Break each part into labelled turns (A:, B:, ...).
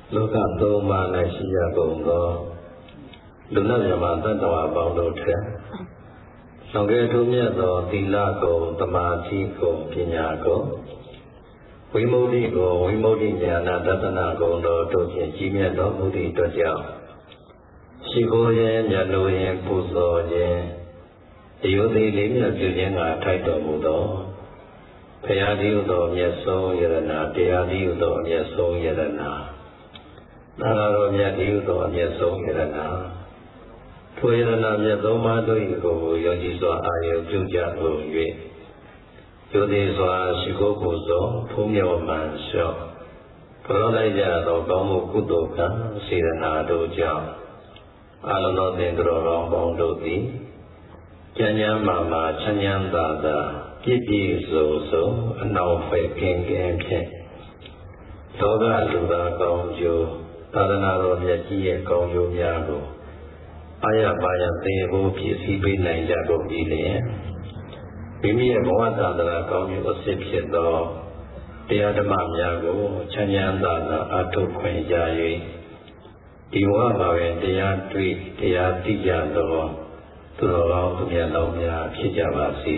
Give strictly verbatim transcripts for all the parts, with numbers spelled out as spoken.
A: လောကသုံးပါး၌ရှိရကုန်သောလူနာမြမသတ္တဝါပေါင်းတို့ထက်ဆောင်ခဲ့ထုံးမြတ်သောသီလကိုသမာဓိကိုပညာကိုဝိမု ക്തി ကိုဝိမု ക്തി ဉာဏဒသနာကုန်သောတို့ဖြင့်ကြီးမြတ်သောမူသည့်အတွက်ကြောင့်ရှိခိုးခြင်းမြတ်လို့ရင်ပူဇော်ခြင်းအယုသိလေးမြတ်ပြုခြင်းကထိုက်တော်မူသောဘုရားတိဟုသောမြတ်ဆုံးယရနာတရားတိဟုသောမြတ်ဆုံးယရနာသာရတော်မြတ်တိဟုသောမြတ်ဆုံးယရနာထိုယရနာမြတ်သုံးပါးတို့၏ကိုယ်ကိုယောဂီစွာအာရုံပြုကြကုန်၍ယုသိစွာရှိခိုးပူဇော်ဖုံးမြော်မှန်လျှော့ဘုရားလိုက်ကြသောကောင်းမှုကုသိုလ်ကံစေတနာတို့ကြောင့်အာလုံးသောသင်္ကြန်တော်ပေါင်းတို့သည်ကျမ်းကျမ်းမာမာချမ်းချမ်းသာသာပြည့်ပြည့်စုံစုံအနှောင့်အယှက်ကင်းကင်းဖြင့်လောကလူသားကောင်းကျိုးသာသနာတော်မြတ်ကြီးရဲ့ကောင်းကျိုးများကိုအာရပါရသေဖို့ပြည့်စည်ပေးနိုင်ကြကုန်ပြီလေမိမိရဲ့ဘဝသာသနာကောင်းကျိုးအစစ်ဖြစ်သောတရားဓမ္မများကိုချမ်းချမ်းသာသာအထုခွင့်ရ၍ဒီဘဝမှာပဲတရားတွေ့တရားသိကြသောသူတော်ကောင်းသူမြတ်တော်များဖြစ်ကြပါစေ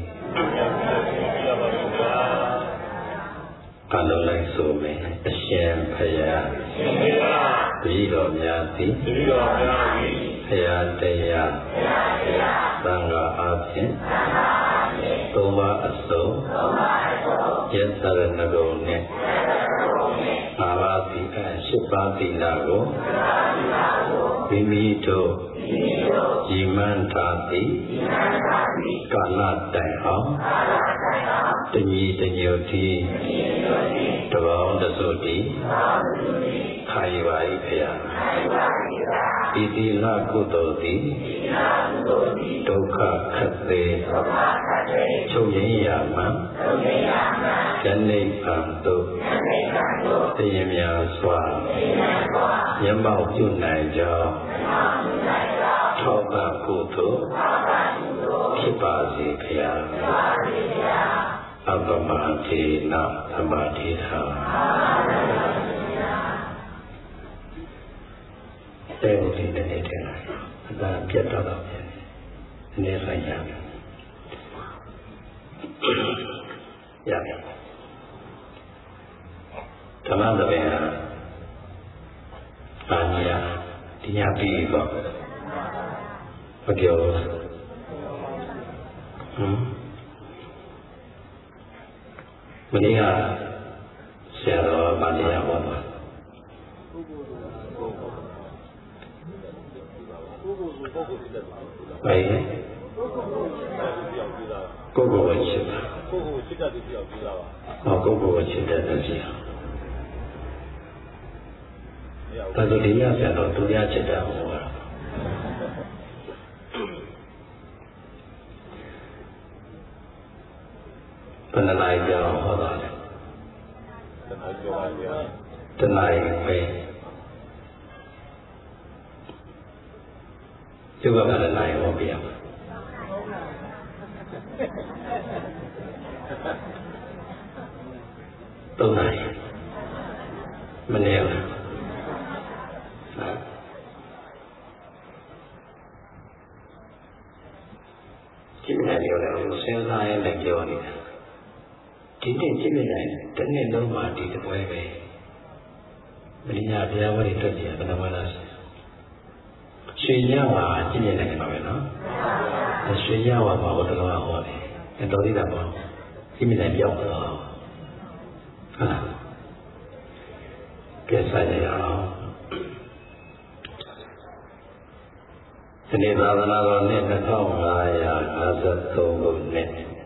A: အလုံးလိုက်ဆိုမယ်အရှင်ဘုရားရှင်ဘုရားတပည့်တော်များသည်တပည့်တော်များသည်ဘုရားတရားဘုရားတရားသံဃာအားဖြင့်သံဃာအားဖြင့်သုံးပါးအစုံသုံးပါးအစုံယသရဏဂုံနှင့်ယသရဏဂုံနှင့်အာဘာတိအရှစ်ပါးသီလကိုရှစ်ပါးသီလကိုမိမိတို့မိမိတို့ညီမှန်းထားသည်ညီမှန်းထားသည်ကာလတိုင်အောင်ကာလတိုင်အောင်တညီတညွတ်သည်တညီတညွတ်သည်တပေါင်းတစုတည်းတပေါင်းတစုတည်းခိုင်ပါ၏ဖေယခိုင်ပါ၏ဖေယဤသီလကုသိုလ်သည်သီလကုသိုလ်သည်ဒုက္ခခတ်သေးဒုက္ခခတ်သေးချုပ်ငြိမ်းရာမှချုပ်ငြိမ်းရာမှယနေ့ဖန်သို့ယနေ့ဖန်သို့သိရင်များစွာသိရင်များစွာမျက်မှောက်ပြုနိုင်ကြောင်းမျက်မှောက်ပြုနိုင်ကြောင်းထောက်ပံ့ဖို့သို့ထောက်ပံ့ဖို့သို့ဖြစ်ပါစေဖေယဖြစ်ပါစေဖေယအပ္ပမတေနသမာဓိထာတဲ့ဥဒီတဲ့တဲ့အသာပြတ်တော့တော့ပြန်နေဆိုင်ရရတယ်ဓမ္မသဘင်ဟာအာညာဒီညာပြီးပေါ့မပြောဟမ်မင်းကဆရာတော်ဗာတရားဟောတာဘယ်ကိုကိုကိုချစ်တာကိုကိုချစ်တဲ့တရားပြီးလာပါဟောကိုကိုချစ်တဲ့တရားဒါဆိုဒီညဆရာတော်သူများချစ်တာဟောတာဘယ်နှနိုင်ကြောင်းဟောတာလဲတနိုင်ပဲကျုပ်ကလည်းနိုင်ဟောပြရမှာသုံးနိုင်မနေဘူးကြည့်နေတယ်လို့စဉ်းစားရင်လည်းပြောနေတယ်ဒီနေ့ကြည့်နေတယ်တစ်နေ့လုံးမှာဒီတစ်ပွဲပဲမင်းညာဘုရားဝိတွေ့ကြဘယ်နှမလားရွှေရဝါကြည့်နေတယ်ပါပဲနော်ရွှေရဝါဘာလို့တလောဟောတယ်တော်သေးတာပေါ့ကြည့်နေတယ်ပြောက်တော့ဟာပြတ်ဆိုင်ရအောင်ဒီနေ့သာသနာတော်နှစ်နှစ်ထောင်ငါးရာငါးဆယ်သုံးခုနှစ်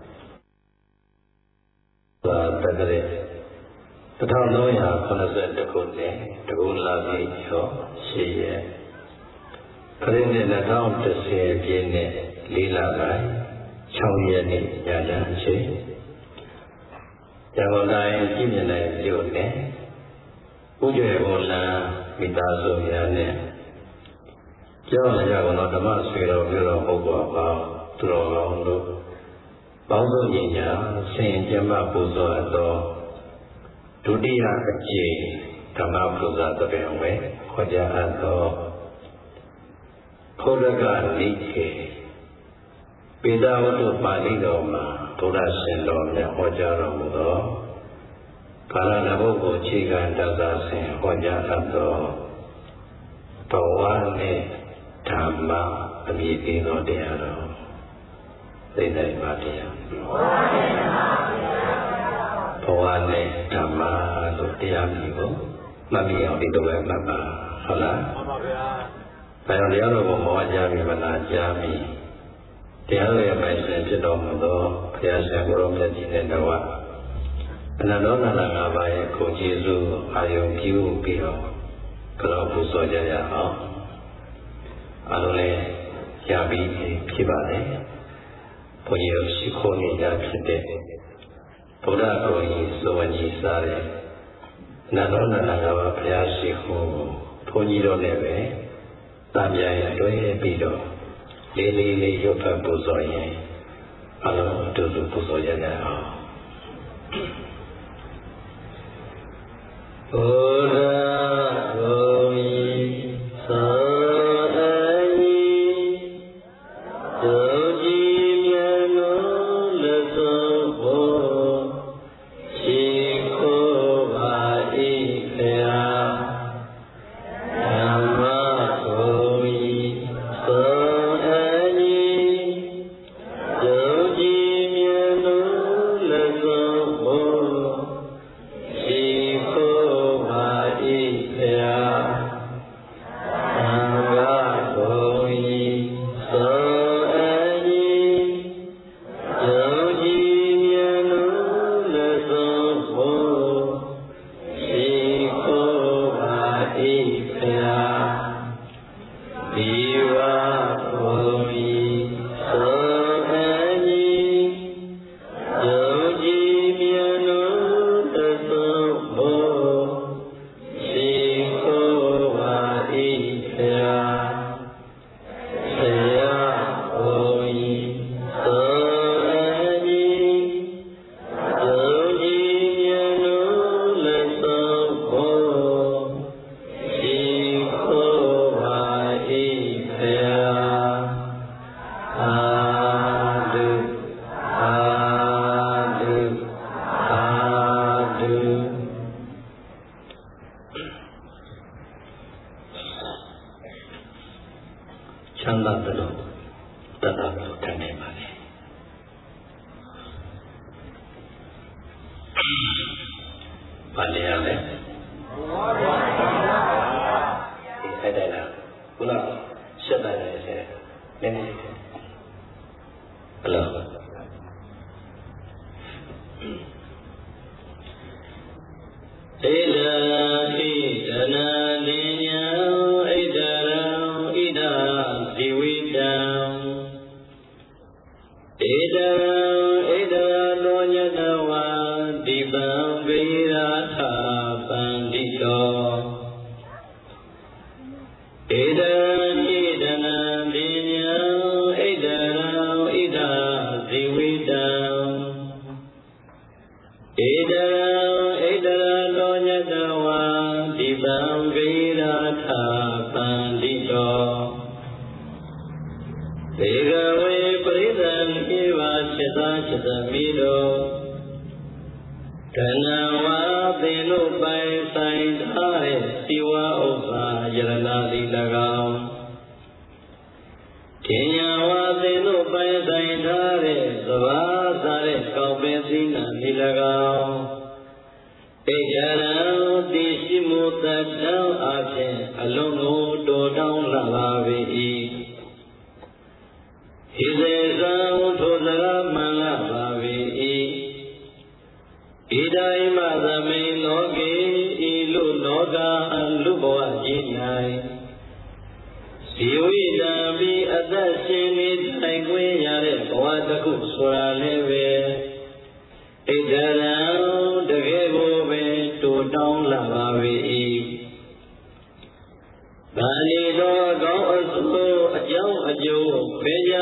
A: သာတက္ကရာတစ်ထောင်သုံးရာခုနှစ်ဆယ်တစ်ခုနှစ်တကူလာပြီရောရှေ့ရဲ့ခရစ်နှစ်နှစ်ထောင်တစ်ဆယ်ပြည့်နှစ်လေးလပိုင်းခြောက်ရက်နေ့ညချမ်းအချိန်ရန်ကုန်တိုင်းပြည်မြနယ်မြို့နယ်ဥကျွေဘုံလမ်းမိသားစုများနဲ့ကျောင်းရကုန်တော်ဓမ္မဆွေတော်မြို့တော်ပုဂ္ဂိုလ်ပါသူတော်ကောင်းတို့ပေါင်းစုံညီညာဆင်ကျမပူဇော်သောဒုတိယအကြိမ်ဓမ္မပူဇာတပင်ဝေဟောကြားအပ်သောဘုရားကနိကေပေဒဝတ္ထုပါဠိတော်မှာဘုရားရှင်တော်မြတ်ဟောကြားတော်မူသောကာလနဘုတ်ကိုအခြေခံတတ်သာစဉ်ဟောကြားအပ်သောဘဝနဲ့ဓမ္မအမည်ပေးသောတရားတော်သိနိုင်ပါတရားဘဝနဲ့ဓမ္မလို့တရားမျိုးကိုမှတ်မိအောင်ဒီလိုပဲမှတ်ပါဟုတ်လားမှန်ပါဗျာ။ဒါကြောင့်တရားတော်ကိုဟောကြားပြီးမလားကြားပြီးတရားတော်ရဲ့ပိုင်ရှင်ဖြစ်တော်မူသောဘုရားရှင်ကိုရောမြတ်ကြီးနဲ့တဝအနန္တနာနာငါးပါးရဲ့ကိုကျေးဇူးအာယုံပြုပြီးတော့ကလောပူဇော်ကြရအောင်အားလုံးလည်းရပြီးဖြစ်ပါလေဘုန်းကြီးတို့ရှိခိုးနေကြဖြစ်တဲ့ဗုဒ္ဓဂုဏ်ကြီးစွန်ကြီးစားတဲ့နန္ဒနာနာငါးပါးဘုရားရှိခိုးဘုန်းကြီးတို့လည်းပဲတာပြိုင်အတွဲပြီးတော့လေးလေးလေးရုပ်ဖတ်ပူဇော်ရင်အားလုံးအတူတူပူဇော်ရကြအောင်ဘုရားဂုဏ်ကြီးစွန်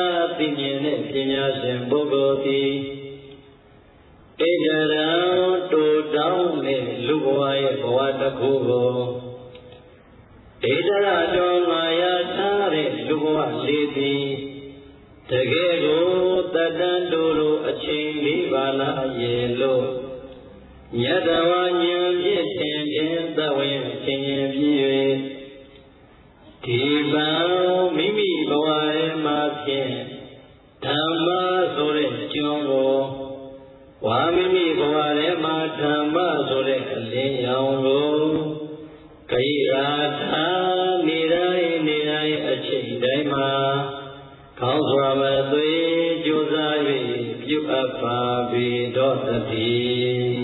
A: တတူတောင်းနဲ့လူဘဝရဲ့ဘဝတစ်ခုကိုဣဒရာတော်မှာရထားတဲ့လူဘဝလေးသည်တကယ်ကိုတတန်တူလိုအချိန်လေးပါလားရဲ့လို့မြတ်တော်ဉာဏ်ဖြင့်သင်ပြသဝင်ခြင်းရင်ပြည့်၍ဒီပံမိမိဘဝရဲ့မှာဖြင့်ဓမ္မဆိုတဲ့ကျွန်းကိုဝါမိမိဘဝထဲမှာဓမ္မဆိုတဲ့အလင်းရောင်ကိုကိရာထာနေတိုင်းနေတိုင်းအချိန်တိုင်းမှာကောင်းစွာမသွေကြိုးစား၍ပြုအပ်ပါပေတော်သတည်း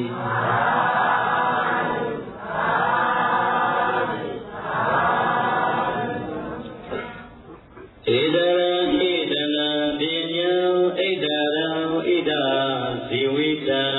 A: ဣဒရံဣဒလံပညာဣဒရံဣဒဇီဝိတံ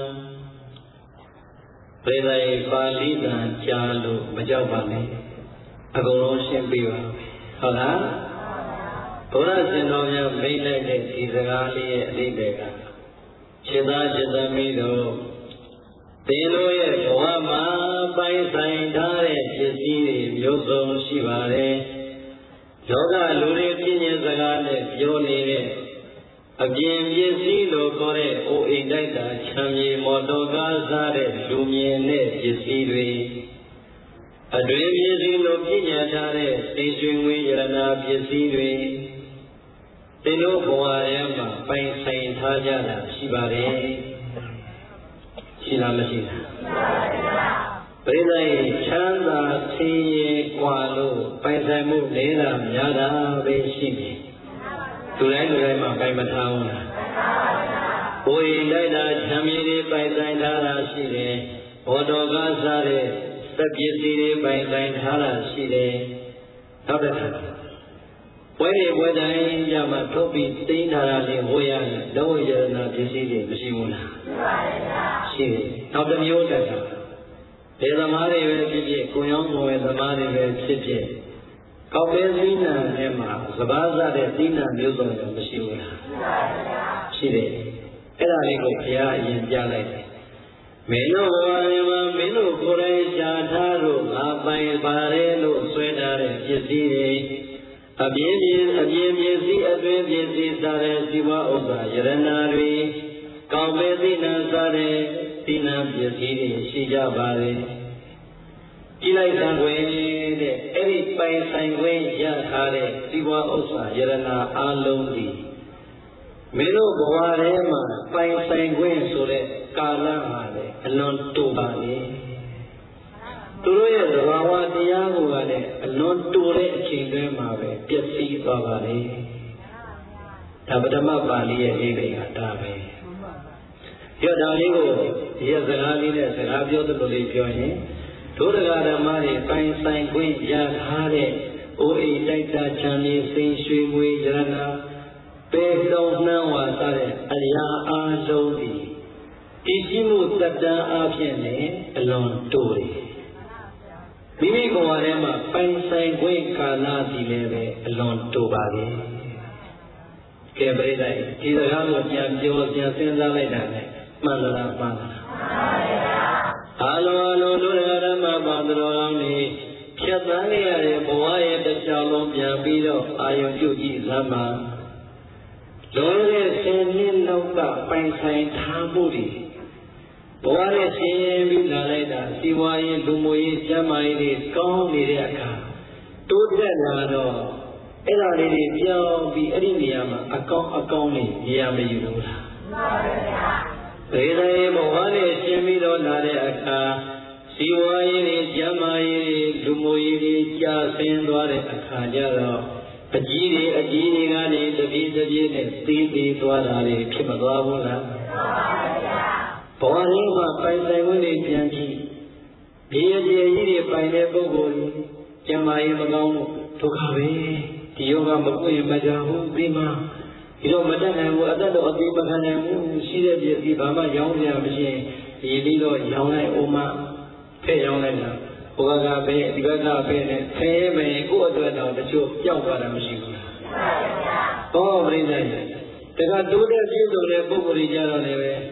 A: ဘယ်လိုပါဠိတန်ကြားလို့မကြောက်ပါနဲ့အကုန်လုံးရှင်းပြပါဟုတ်လားဘုရားရှင်တော်များမိတ်လိုက်တဲ့ဒီစကားလေးရဲ့အဓိပ္ပာယ်ကခြေသားခြေသမီးတို့သင်တို့ရဲ့ဘဝမှာပိုင်ဆိုင်ထားတဲ့ပစ္စည်းတွေမျိုးစုံရှိပါတယ်လောကလူတွေပြည့်ညင်စကားနဲ့ပြောနေတဲ့အပြင်ပစ္စည်းလို့ခေါ်တဲ့အိုအိမ်တိုက်တာခြံမြေမော်တော်ကားစားတဲ့လူမြင်တဲ့ပစ္စည်းတွေအတွင်ပစ္စည်းလို့ပြည့်ညင်ထားတဲ့သိရွှေငွေရတနာပစ္စည်းတွေသင်တို့ဘဝထဲမှာပိုင်ဆိုင်ထားကြတာရှိပါတယ်ရှိလားမရှိလားပရိသတ်ချမ်းသာဆင်းရဲกว่าလို့ပိုင်ဆိုင်မှုလေးတာများတာပဲရှိတယ်သူတိုင်းလူတိုင်းမှာပိုင်မထားဘူးလားဘိုးရင်တိုက်တာခြံမြေတွေပိုင်ဆိုင်ထားတာရှိတယ်ဘောတော်ကားစားတဲ့စက်ပစ္စည်းတွေပိုင်ဆိုင်ထားတာရှိတယ်နောက်တစ်ခါပွဲတွေပွဲတိုင်းကြမှာထုတ်ပြီးသိမ်းထားတာလေးဝေးရတယ်လောကရတနာပစ္စည်းတွေမရှိဘူးလားရှိတယ်နောက်တစ်မျိုးတက်တာဘယ်သမားတွေပဲဖြစ်ဖြစ်ကိုရောင်းကိုယ်သမားတွေပဲဖြစ်ဖြစ်ကောက်ပဲသီးနှံထဲမှာစပါးစားတဲ့သီးနှံမျိုးစုံတွေမရှိဘူးလားရှိတယ်အဲ့ဒါလေးကိုဘုရားအရင်ပြလိုက်တယ်မင်းတို့ဘဝမှာမင်းတို့ကိုယ်တိုင်ရှားထားလို့ငါပိုင်ပါတယ်လို့ဆွဲထားတဲ့ပစ္စည်းတွေအပြင်းပြင်းအပြင်းပစ္စည်းအတွင်းပစ္စည်းစားတဲ့ဇီဝဥစ္စာယရနာတွေကောက်ပဲသီးနှံစားတဲ့သီးနှံပစ္စည်းတွေရှိကြပါတယ်ကြည်လိုက်သံခွင့်တဲ့အဲ့ဒီပိုင်ဆိုင်ခွင့်ရထားတဲ့ဇီဝဥစ္စာယရနာအလုံးဒီမင်းတို့ဘဝထဲမှာပိုင်ဆိုင်ခွင့်ဆိုတဲ့ကာလဟာလေအလွန်တိုပါလေသူတို့ရဲ့သဘာဝတရားကိုကလည်းအလွန်တိုတဲ့အချိန်တွင်းမှာပဲပျက်စီးသွားပါလေဒါပထမပါဠိရဲ့အိဗေကဒါပဲပြောဒါလေးကိုဒီစကားလေးနဲ့စကားပြောသလိုလေးပြောရင်ဒုဒဂဓမ္မတွေပိုင်ဆိုင်ခွင့်ရထားတဲ့အိုအိမ်တိုက်တာချမ်းမြေစိန်ရွှေငွေရတနာပေလုံးနှမ်းဝါစားတဲ့အရာအားလုံးဒီတည်ရှိမှုတတန်အားဖြင့်လည်းအလွန်တိုးတယ်မိမိဘဝထဲမှာပိုင်ဆိုင်ခွင့်ကာလစီလည်းပဲအလွန်တိုးပါလေကဲပြိတ္တိဒီစကားကိုပြန်ပြောပြန်စဉ်းစားလိုက်တာနဲ့မှန်လားမှန်လားအာလောအလုံးတို့ရဓမ္မပါတော်ကောင်းနေဖြတ်သန်းရတဲ့ဘဝရဲ့တစ်ချောင်းလုံးပြန်ပြီးတော့အာယုံပြုကြည့်သမ်းပါလုံးရဲ့ဆင်းရဲလောကပိုင်ဆိုင်ထားမှုတွေဘဝနဲ့ဆင်းရဲပြီးလာလိုက်တာစီဝါရေးလူမှုရေးကျန်းမာရေးတွေကောင်းနေတဲ့အခါတိုးတက်လာတော့အဲ့ဒါလေးတွေပြောင်းပြီးအဲ့ဒီနေရာမှာအကောင်းအကောင်းနေနေရာမယူလို့လားမှန်ပါဗျာဒေသရဲ့ဘဝနဲ့ရှင်းပြီးတော့လာတဲ့အခါစီဝါရေးတွေကျမ်းမာရေးတွေလူမှုရေးတွေကြာဆင်းသွားတဲ့အခါကျတော့အကြီးတွေအကြီးတွေကနေတပြေးတပြေးနဲ့သေးသေးသွားတာတွေဖြစ်မသွားဘူးလားမှန်ပါဗျာဘဝရင်းမှာပိုင်ဆိုင်ဝင်တွေပြန်ကြည့်ဒီအကျေကြီးတွေပိုင်တဲ့ပုဂ္ဂိုလ်ကျမ်းမာရေးမကောင်းလို့ဒုက္ခပဲဒီယောဂမပွင့်မကြဘူးဒီမှာဒီတော့မတတ်နိုင်ဘူးအသက်တော့အသေးမခံနိုင်ဘူးရှိတဲ့ပြည့်စည်ဘာမှရောင်းရမရှိရင်ဒီလေးတော့ရောင်းလိုက်အောင်မဖဲ့ရောင်းလိုက်တာဘဝကပဲဒီဘက်ကပဲနဲ့ဖဲမယ်ကိုယ့်အတွက်တော့တချို့ပျောက်သွားတာမရှိဘူးလားမှန်ပါဗျာဟောပြိဿတကတိုးတဲ့ပြည့်စုံတဲ့ပုဂ္ဂိုလ်ကြီးကြတော့လည်းပဲ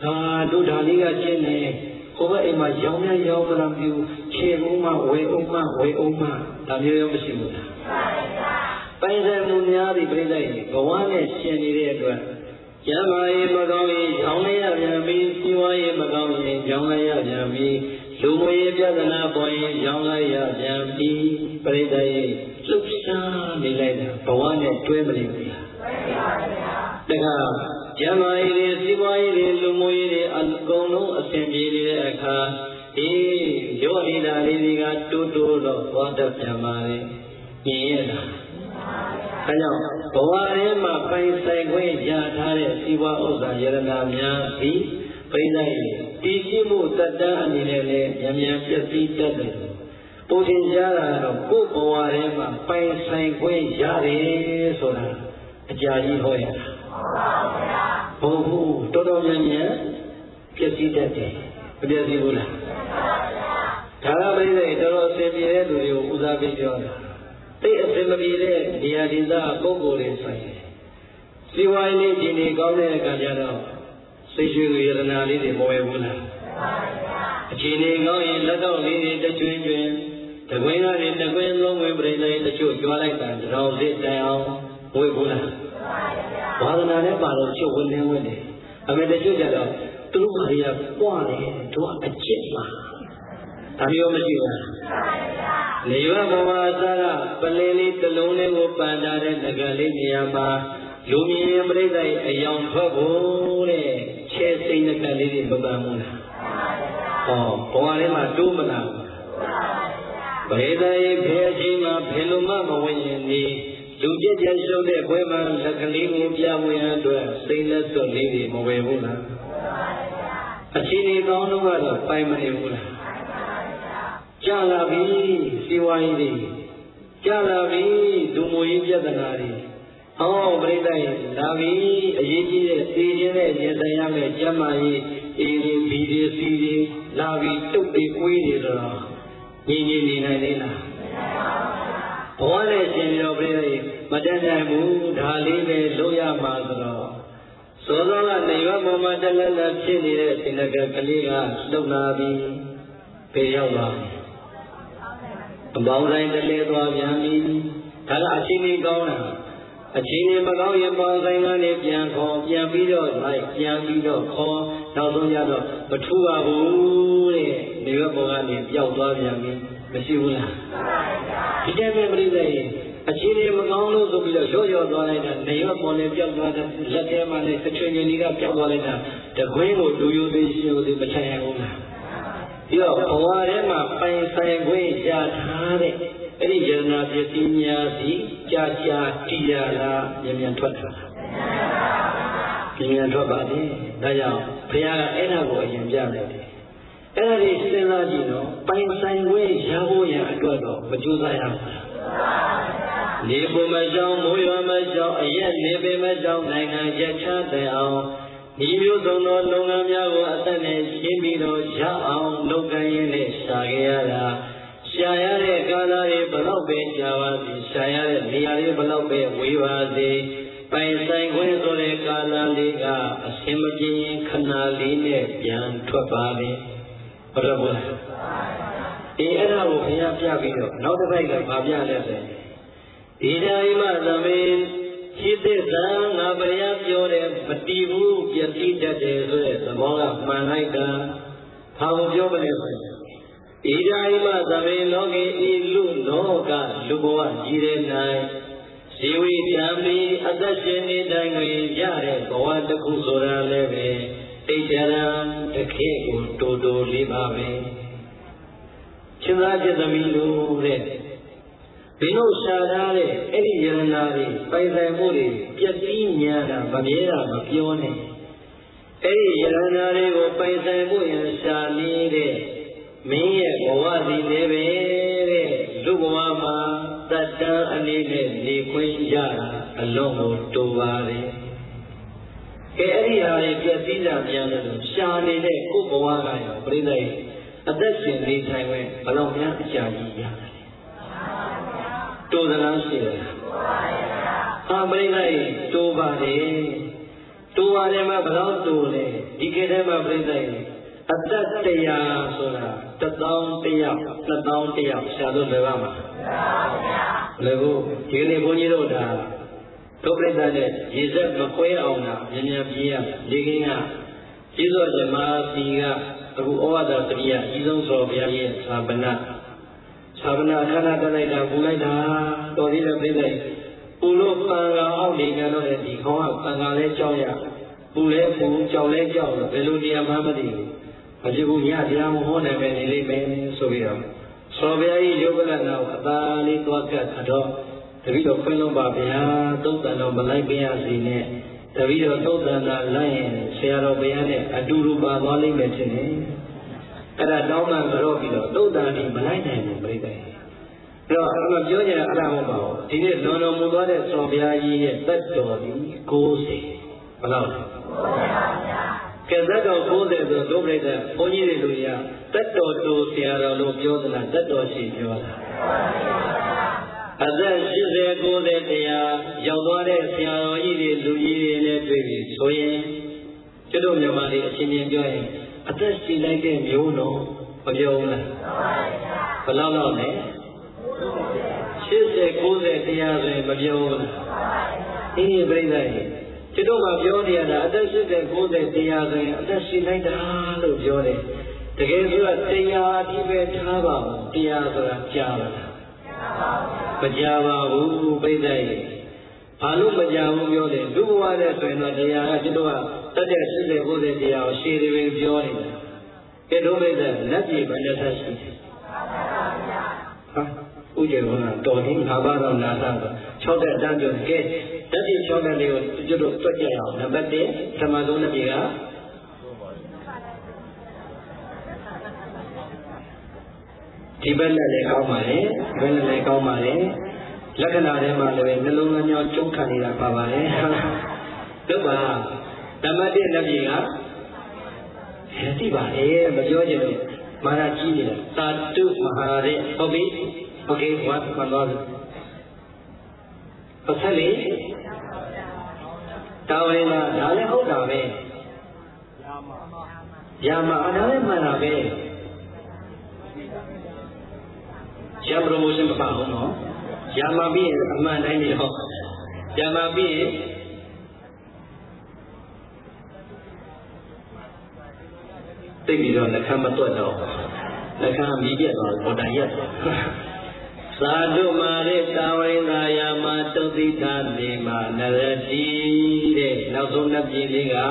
B: 啊，都打那个钱呢，后边嘛要么要不然就切欧嘛，为欧嘛，为欧嘛，咱们要不行不啦？本身母娘的不在，我往年先的那段，家嘛也不高兴，将来也bien比，希望也不高兴，将来也bien比，路么也别在那包也将来也bien比，不在，路上的来的，我往年追不了呀。这个。家嘛一点，西瓜一点，路么一点，安公路安全比的看，咦，有你那里那个嘟嘟了，我的家嘛的，你也啦。看着，我人嘛拍三块家他的西瓜乌沙也那面比，拍在第七幕在那里呢呢，面面别比得的，不听家了，不我人嘛拍三块家的说啦，家里头呀。不不，多多年年，别记得的，不别记不了。他那边的多多身边的都有五十比较的，对身边的你还听到高高的声音。另外呢，今年刚才感觉到，谁学个也是哪里的不会不啦？今年刚一来到里的圈圈，他为了你他为了我不得来，他就叫来干，然后再这样，不会不啦？我那那把人就问两问的，他们在就讲了，都可以挂的，都不接嘛。他们有没有啊？你ว่าบวาสระပလင်းလေးတစ်လုံးလေးကိုပန်ထားတဲ့ငကလေးနေရာမှာလူမြင်ပြိဿရဲ့အယောင်ထွက်ဖို့တဲ့ခြေစိတ်ငကလေးတွေမပန်ဘူးလားဟောဘဝထဲမှာတိုးမလားပရိသတ်ရဲ့ဖယ်အချိန်မှာဖယ်လို့မှမဝင်ရင်ဒီလူကြက်ကြက်ရှုပ်တဲ့ဘွဲမှာလက်ကလေးကိုပြဝင်ရအတွက်စိတ်လက်စွပ်လေးတွေမဝယ်ဘူးလားအချိန်ဒီကောင်းတော့ကတော့ပိုင်မနေဘူးလားကြာလာပြီစီဝါရေးတွေကြာလာပြီဒုမူရေးပြဿနာတွေဟောပြိတ္တရဲ့လာပြီအရေးကြီးတဲ့သိခြင်းနဲ့ဉာဏ်ဆိုင်ရမယ်ကျမ်းမာရေးအေးဒီဘီဒီစီတွေလာပြီတုတ်တွေကွေးတွေဆိုတော့ညီညီနေနိုင်လေလားဘဝနဲ့ရှင်ပြီးတော့ပြိတ္တရဲ့မတတ်နိုင်ဘူးဒါလေးပဲလို့ရမှာဆိုတော့စောစောကနေရွက်ပေါ်မှာတက်လက်လက်ဖြစ်နေတဲ့သင်္ကကလေးကလှုပ်လာပြီပေရောက်လာအပေါင်းတိုင်းတလဲသွားပြန်ပြီဒါကအချိန်ကြီးကောင်းတာအချိန်ကြီးမကောင်းရင်ပေါင်းတိုင်းကနေပြန်ခေါ်ပြန်ပြီးတော့လိုက်ပြန်ပြီးတော့ခေါ်နောက်ဆုံးရတော့မထူပါဘူးတဲ့နေရွက်ပေါ်ကနေပျောက်သွားပြန်ပြီမရှိဘူးလားဒီတဲ့ပဲပြိဿရဲ့အချိန်ကြီးမကောင်းလို့ဆိုပြီးတော့ရော့ရော့သွားလိုက်တာနေရွက်ပေါ်နဲ့ပျောက်သွားတဲ့လက်ထဲမှာလည်းတစ်ချွင်ချွင်လေးကပျောက်သွားလိုက်တာတကွင်းကိုလူယူသေးရှင်ဦးသေးမချင်ရဘူးလားဒီတော့ဘဝထဲမှာပိုင်ဆိုင်ခွင့်ရထားတဲ့အဲ့ဒီယန္နာပစ္စည်းများစီကြာကြာတည်ရလားမြန်မြန်ထွက်တာမြန်မြန်ထွက်ပါလေဒါကြောင့်ဘုရားကအဲ့ဒါကိုအရင်ပြလိုက်တယ်အဲ့ဒါကြီးစဉ်းစားကြည့်တော့ပိုင်ဆိုင်ခွင့်ရဖို့ရအတွက်တော့မကြိုးစားရဘူးနေဖို့မကြောင်းမိုးရွာမကြောင်းအရက်နေပေမကြောင်းနိုင်ငံချက်ချတဲ့အောင်ဒီမျိုးစုံသောလုပ်ငန်းများကိုအသက်နဲ့ရှင်းပြီးတော့ရအောင်လုပ်ကိုင်ရင်းနဲ့ရှာခဲ့ရတာရှာရတဲ့ကာလတွေဘလောက်ပဲကြာပါစေရှာရတဲ့နေရာတွေဘလောက်ပဲဝေးပါစေပိုင်ဆိုင်ခွင့်ဆိုတဲ့ကာလလေးကအစင်မပြင်းခဏလေးနဲ့ပြန်ထွက်ပါလေဘယ်လိုလဲဒီအဲ့ဒါကိုဘုရားပြပြီးတော့နောက်တစ်ပိုက်ကဗာပြလဲဆိုဒီတိုင်းမှသမင်းရှိတဲ့သံငါဗျာပြောတယ်မတီးဘူးပြတိတတ်တယ်ဆိုတဲ့သဘောကမှန်လိုက်တာဘာကိုပြောမလဲဆိုရင်ဣဒာယမသဗေလောကေဤလူလောကလူဘဝကြီးတဲ့၌ဇီဝိဓမ္မီအသက်ရှင်နေတိုင်းကိုရတဲ့ဘဝတစ်ခုဆိုတာလည်းပဲတိတ်တရံတစ်ခေတ်ကိုတိုးတိုးလေးပါပဲရှင်သာပြသမီးလို့တဲ့ဘင်းတို့ရှာထားတဲ့အဲ့ဒီယန္နာတွေပိုင်ဆိုင်မှုတွေပြည့်စည်ညာတာမမြဲတာမပြောနဲ့အဲ့ဒီယန္နာတွေကိုပိုင်ဆိုင်မှုရရှာနေတဲ့မင်းရဲ့ဘဝစီလည်းပဲတဲ့လူဘဝမှာတတ်တန်းအနေနဲ့နေခွင့်ရတာအလုံးကိုတိုးပါတယ်ကဲအဲ့ဒီဟာတွေပြည့်စည်တာပြန်လို့ရှာနေတဲ့ကိုယ်ဘဝကရောပြိဿရဲ့အသက်ရှင်နေထိုင်ဝင်ဘယ်တော့မှအကြာကြီးရတိုးသလားရှိတယ်အာပရိသတ်တိုးပါတယ်တိုးပါတယ်မှာဘယ်တော့တိုးလဲဒီကေထဲမှာပြိဿရဲ့အသက်တရားဆိုတာတစ်သောင်းတစ်ယောက်နှစ်သောင်းတစ်ယောက်ရှာလို့လွယ်ပါမှာလည်းကိုဒီကနေ့ဘုန်းကြီးတို့ဒါဒုက္ခတဲ့နဲ့ရေစက်မခွဲအောင်တာမြန်မြန်ပြေးရလေကင်းကကျေးဇူးရှင်မစီကအခုဩဝါဒတတိယအကြီးဆုံးဆိုဘုရားရဲ့သာပနာသာပနာအခမ်းအနားတက်လိုက်တာပူလိုက်တာတော်သေးတယ်ပြိဿပူလို့ပန်လာအောင်နေကြတော့ဒီခေါင်းကပန်လာလဲကြောက်ရပူလဲပူကြောက်လဲကြောက်တော့ဘယ်လိုနေရာမှမသိဘူးမဖြစ်ဘူးညတရားမဟောနိုင်ပဲနေလိမ့်မယ်ဆိုပြီးတော့သောဘုရားကြီးယုဂလနာကိုအသာလေးသွားကတ်တော့တပည့်တော်ခွင့်လို့ပါဗျာသုတ်တန်တော်မလိုက်ပြရစီနဲ့တပည့်တော်သုတ်တန်တာလိုက်ရင်ဆရာတော်ဘုရားနဲ့အတူတူပါသွားလိမ့်မယ်ထင်တယ်အဲ့ဒါတောင်းမှကြောပြီးတော့သုတ်တန်ဒီမလိုက်နိုင်ဘူးပြိတ္တိအဲ့တော့အမှပြောကြတာအဲ့ဒါမဟုတ်ပါဘူးဒီနေ့လွန်တော်မူသွားတဲ့သောဘုရားကြီးရဲ့သက်တော်ဒီကိုးစိဘယ်လောက်လဲကဲသက်တော်ကိုးတယ်ဆိုဒုပရိသတ်ဘုန်းကြီးတွေလူရသက်တော်တူဆရာတော်လို့ပြောသလားသက်တော်ရှိပြောတာအသက်ရှစ်ဆယ်ကိုးဆယ်တရားရောက်သွားတဲ့ဆရာတော်ကြီးတွေလူကြီးတွေနဲ့တွေ့ပြီဆိုရင်ကျွတ်တို့မြန်မာတွေအချင်းချင်းပြောရင်အသက်ရှိလိုက်တဲ့မျိုးတော့မပြောဘူးလားဘယ်လောက်လောက်လဲရှစ်ဆယ်ကိုးဆယ်တရားဆိုရင်မပြောဘူးလားအေးပြိဿရဲ့ကျွတ်တို့ကပြောနေရတာအသက်ရှစ်ဆယ်ကိုးဆယ်တရားဆိုရင်အသက်ရှိလိုက်တာလို့ပြောတယ်တကယ်ဆိုတော့တရားအတိပဲထားပါဘူးတရားဆိုတာကြားပါလားမကြပါဘူးပြိဿရဲ့ဘာလို့မကြဘူးပြောတယ်လူဘဝနဲ့ဆိုရင်တော့တရားကကျွတ်တို့ကတတ်တဲ့ရှစ်ဆယ်ကိုးဆယ်တရားကိုရှည်တယ်ပြောနေတာကဲတို့ပြိဿလက်ပြေဘယ်နဲ့ဆက်ရှိတယ်ဟာဥကျေဘုရားတော်ရင်ငါးပါးတော့နာတာ၆တက်တန်းပြောကဲတတိ၆တက်လေးကိုကျွတ်တို့တွက်ကြရအောင်နံပါတ်တစ်ဓမ္မသုံးနှစ်ပြေကဒီဘက်နဲ့လည်းကောင်းပါလေဘယ်နဲ့လည်းကောင်းပါလေလက္ခဏာထဲမှာလည်းနှလုံးသားကြောင့်ကျုံခတ်နေတာပါပါလေတို့ပါဓမ္မတစ်နှစ်ပြေကသိပါလေမပြောချင်လို့မာရကြီးနေတာသာတုမဟာရေဟုတ်ပြီโอเคဝတ်မှန်သွားပြီပတ်သက်လေတာဝေနာဒါလည်းဟုတ်တာပဲယာမအနာလည်းမှန်တာပဲရံ promotion မပါဘူးနော်ယာမပြီးရင်အမှန်တိုင်းပြီးတော့ယာမပြီးရင်သိပြီးတော့လက်ခံမတွက်တော့လက်ခံမြည်ပြတ်သွားတော့တန်ရက်သာဓုမာရေတာဝိနာယာမတုတိတာနေမာနရတိတဲ့နောက်ဆုံးနှစ်ပြည်လေးက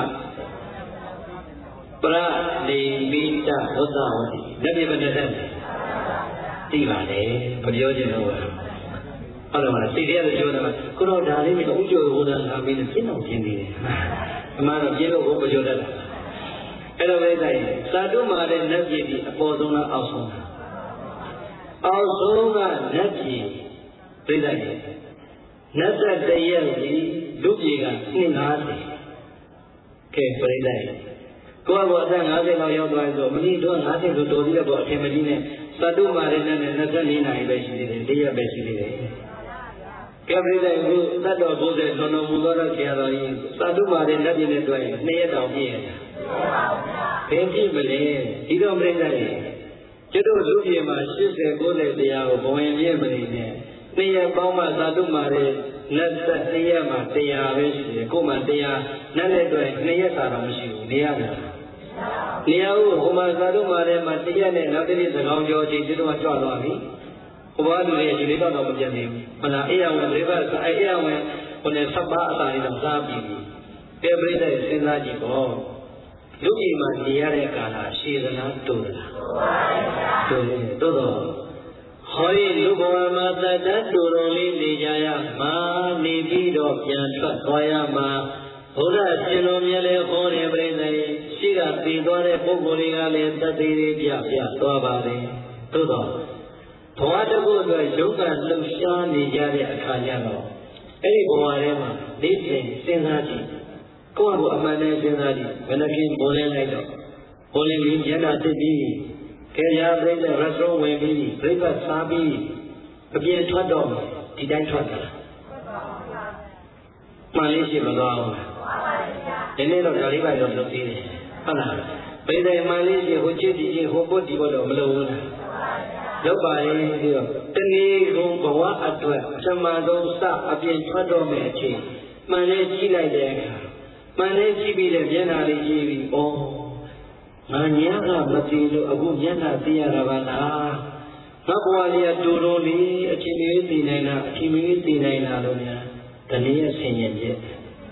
B: ပရနေမိတဝတ္တဝတိလက်ပြပတဲ့တဲ့သိပါလေမပြောချင်တော့ဘူးအဲ့တော့စိတ်ထဲကပြောတာကကိုတော့ဒါလေးမျိုးဥကြိုဘုရားလာပြီးပြင်းအောင်ပြင်းနေတယ်အမှန်တော့ပြင်းလို့ဘုမပြောတတ်တာအဲ့တော့ပဲတိုင်းသာဓုမာတဲ့နတ်ပြည်ဒီအပေါ်ဆုံးလားအောက်ဆုံးလားအောက်ဆုံးကနတ်ပြည်ပြိတ္တိနတ်သက်တရက်ကြီးလူပြည်ကနှစ်ငါးဆယ်ကဲပြိတ္တိကိုယ့်ဘောအသက်ငါးဆယ်လောက်ရောက်သွားဆိုမင်းတို့ငါးဆယ်ဆိုတော်သေးတယ်ပေါ့အထင်မကြီးနဲ့သာဓုမာတဲ့နတ်နဲ့၂၄နာရီပဲရှိသေးတယ်တရက်ပဲရှိသေးတယ်ကဲပြိတ္တိကိုသတ်တော်ဘုရားတော်တော်မူသောဆရာတော်ကြီးသာဓုမာတဲ့နတ်ပြည်နဲ့တွေ့ရင်နှစ်ရက်တောင်ပြည့်ရတယ်ဘယ်ဖြစ်မလဲဒီတော့ပြိတ္တိကျွတ်တို့လူပြေမှာ၈၀ ၉၀တရားကိုဘဝင်ပြည့်မနေနဲ့နှစ်ရက်ပေါင်းမှသာဓုမာတဲ့လက်သက်နှစ်ရက်မှာတရားပဲရှိတယ်ကိုယ်မှတရားနဲ့လည်းတွေ့နှစ်ရက်သာတော့မရှိဘူးနေရတယ်နေရဘူးဟိုမှာသာဓုမာတဲ့မှာတစ်ရက်နဲ့နောက်တစ်နေ့သကောင်းကျော်ချင်းကျွတ်တို့ကကြွသွားပြီဟိုဘာလူတွေဒီလေးတော့မပြတ်သေးဘူးမလားအေးရဝင်လေးပါအဲအေးရဝင်ဟိုနဲ့ဆက်ပါအစာလေးတော့စားပြီးပြီကဲပြိတ္တိစဉ်းစားကြည့်ပေါ့လူကြီးမှနေရတဲ့ကာလရှည်သလားတိုးသလားတိုးတယ်တိုးတော့ဟောဒီလူဘဝမှာသတ္တတူတော်လေးနေကြရမှာနေပြီးတော့ပြန်ထွက်သွားရမှာဘုရားရှင်တော်မြတ်လည်းဟောတယ်ပြိတ္တိရှိကသိသွားတဲ့ပုဂ္ဂိုလ်တွေကလည်းသတ္တိတွေပြပြသွားပါတယ်တိုးတော့ဘဝတစ်ခုအတွက်ယုတ်ကလှုပ်ရှားနေကြတဲ့အခါကျတော့အဲ့ဒီဘဝထဲမှာနေစဉ်စဉ်းစားကြည့်ကိုယ့်အဖို့အမှန်နဲ့စဉ်းစားကြည့်ဘယ်နှခင်ဘုံလဲလိုက်တော့ဘုံလင်းပြီးညနာသိပြီးခေရာပြိတ္တရသောဝင်ပြီးပြိတ္တစားပြီးအပြင်းထွက်တော့ဒီတိုင်းထွက်တာမှန်လေးရှိမသွားဘူးဒီနေ့တော့ဒါလေးပါတော့လုပ်သေးတယ်ဟုတ်လားဘယ်တိုင်မှလေးကြီးဟိုချစ်ကြီးဟိုပုတ်ဒီဘတော့မလို့ဘူးလားလောက်ပါလေပြီးတော့တဏှီကုံဘဝအတွက်ပထမဆုံးစအပြင်ထွက်တော့မယ့်အချိန်မှန်လေးကြည့်လိုက်တဲ့အခါမှန်လေးကြည့်ပြီးတဲ့မျက်နှာလေးကြည့်ပြီးဩငါညကမသိလို့အခုမျက်နှာသိရတာပါလားငါဘဝလေးကတူတူလေးအချိန်လေးသိနိုင်တာအချိန်လေးသိနိုင်တာလို့များတဏှီရဲ့ဆင်ញင်ပြည့်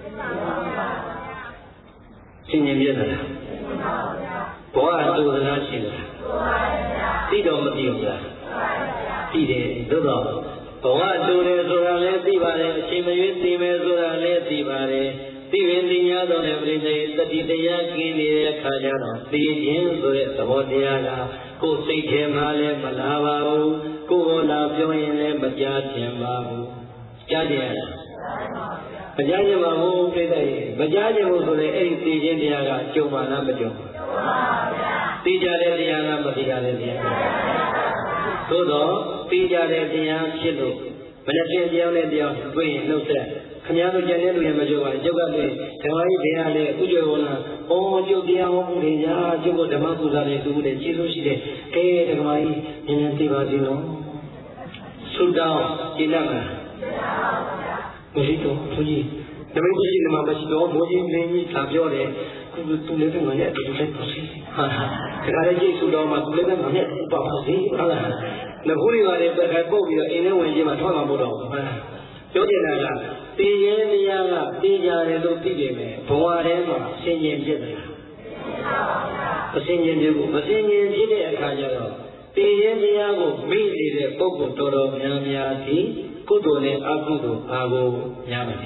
B: ဆင်ញင်ပြည့်သလားဘဝတူသလားရှိလားသိတော့မသိဘူးလားသိတယ်သို့တော့ဘဝတူတယ်ဆိုတာလည်းသိပါတယ်အချိန်မရွေးသိမယ်ဆိုတာလည်းသိပါတယ်သိရင်သိ냐တော့လည်းပြိဿတတိတရားကျင်းနေတဲ့အခါကျတော့သိခြင်းဆိုတဲ့သဘောတရားကကိုယ်စိတ်ထဲမှာလည်းမလာပါဘူးကိုယ်ဟောလာပြောရင်လည်းမကြားချင်ပါဘူးကြားကြရလားမကြားချင်ပါဘူးပြိဿရေမကြားချင်ဘူးဆိုရင်အဲ့ဒီသိခြင်းတရားကကြုံပါလားမကြုံပါဘူးသိကြတဲ့တရားလားမသိကြတဲ့တရားသို့တော့သိကြတဲ့တရားဖြစ်လို့မနေ့ကတရားနဲ့တရားတွေ့ရင်နှုတ်ဆက်ခင်ဗျားတို့ကျန်တဲ့လူတွေမကြုံပါဘူးကျုပ်ကလည်းဓမ္မကြီးဘယ်ဟာလဲဥကြဝနာဩကျုပ်တရားဟောမှုတွေညာကျုပ်ကဓမ္မပူဇာတွေသူတွေကျေးဇူးရှိတယ်ကဲဓမ္မကြီးနည်းနည်းသိပါသေးနော်ဆုတောင်းကြည်လက်မှာမရှိတော့သူကြီးဓမ္မကြီးနမမရှိတော့မိုးကြီးလင်းကြီးသာပြောတယ်သူသူလည်းကငါနဲ့အတူတူလိုက်ပါစေဟာဒါကြလည်းကျေးဇူးတော်မှာသူလည်းကငါနဲ့ပါပါစေဟုတ်လားငါခုတွေကလည်းပဲပုတ်ပြီးတော့အိမ်ထဲဝင်ကြီးမှာထွက်မှာမဟုတ်တော့ဘူးဟုတ်လားပြောနေတာကသိရင်တရားကသိကြတယ်လို့သိနေမယ်ဘဝထဲမှာဆင်ញင်ဖြစ်တယ်မဆင်ញင်ဖြစ်ဘူးမဆင်ញင်ဖြစ်တဲ့အခါကျတော့သိရင်တရားကိုမိနေတဲ့ပုဂ္ဂိုလ်တော်တော်များများဒီကုသိုလ်နဲ့အကုသိုလ်ဘာကိုများမလဲ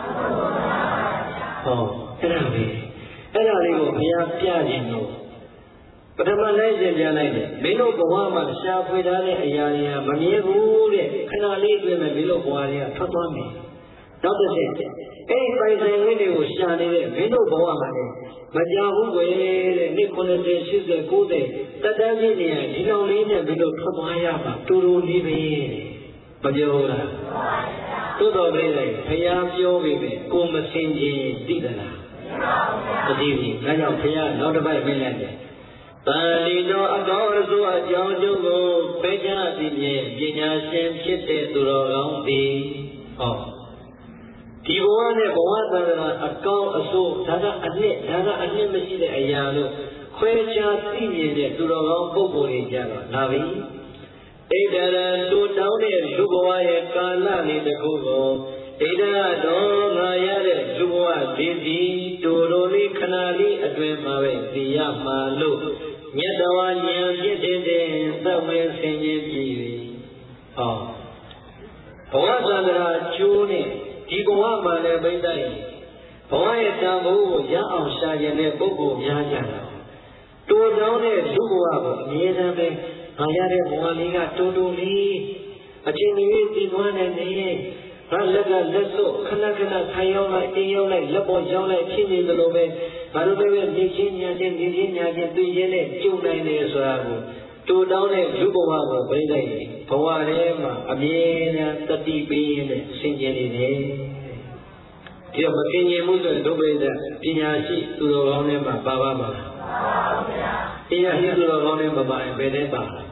B: ဟောအဲ့ဒါပဲအဲ့ဒါလေးကိုဘုရားပြခြင်းလို့ပထမလိုက်စဉ်ပြန်လိုက်တယ်မင်းတို့ဘဝမှာရှားဖွေထားတဲ့အရာတွေကမမြဲဘူးတဲ့ခဏလေးအတွင်းမှာမင်းတို့ဘဝတွေကထွက်သွားမယ်နောက်တစ်ချက်အဲ့ဒီပိုင်ဆိုင်လေးတွေကိုရှာနေတဲ့မင်းတို့ဘဝမှာလည်းမကြောက်ဘူးကွယ်တဲ့နှစ်ခုနှစ်ဆယ်ရှစ်ဆယ်ကိုးဆယ်တက်တန်းကြီးနေဒီလောက်လေးနဲ့မင်းတို့ထွက်သွားရမှာတူတူလေးပဲမပြောဘူးလားသို့တော်လေးလေဘုရားပြောပြီးပဲကိုမစင်ခြင်းသိသလားမသိဘူးဒါကြောင့်ဘုရားနောက်တစ်ပိုက်ပြလိုက်တယ်ပါဠိတော်အကောင်းအဆိုးအကြောင်းတို့ကိုပိဋကသိဖြင့်ပညာရှင်ဖြစ်တဲ့သူတော်ကောင်းသည်ဟောဒီဘဝနဲ့ဘဝသံဃာအကောင်းအဆိုးဒါကအနှစ်ဒါကအနှစ်မရှိတဲ့အရာလို့ခွဲခြားသိမြင်တဲ့သူတော်ကောင်းပုဂ္ဂိုလ်တွေကြတော့လာပြီဣဒရတူတောင်းတဲ့လူဘဝရဲ့ကာလလေးတစ်ခုကိုဣဒရတော်ငါရတဲ့လူဘဝဒီစီတူတော်လေးခဏလေးအတွင်းမှာပဲသိရမှာလို့မြတ်တော်ဉာဏ်ဖြစ်တဲ့သတ်ဝဲဆင်ခြင်းပြီဟောဘဝသန္တရာကျိုးနဲ့ဒီဘဝမှာလည်းပိဋကရဲ့ဘဝရဲ့တန်ဖိုးကိုရအောင်ရှာကျင်တဲ့ပုဂ္ဂိုလ်များကြတာတူတောင်းတဲ့လူဘဝကိုအမြဲတမ်းပဲငါရတဲ့ဘဝလေးကတူတူလေးအချိန်ကြီးတည်သွားနေနေငါလက်ကလက်စွပ်ခဏခဏထိုင်ရောက်လိုက်အိမ်ရောက်လိုက်လက်ပေါ်ရောက်လိုက်ဖြစ်နေသလိုပဲငါတို့လည်းနေချင်းညာချင်းနေချင်းညာချင်းသိရင်းနဲ့ကြုံနိုင်တယ်ဆိုတာကိုတူတောင်းတဲ့လူဘဝကိုပြိဋ္ဌိတ်ဘဝထဲမှာအမြဲတမ်းတတိပေးရင်းနဲ့ဆင်ခြင်နေတယ်ဒီတော့မဆင်ခြင်မှုဆိုဒုပိဋ္ဌပညာရှိသူတော်ကောင်းတွေမှာပါပါမှာပါပါဘုရားပညာရှိသူတော်ကောင်းတွေမပါရင်ဘယ်နဲ့ပါလဲ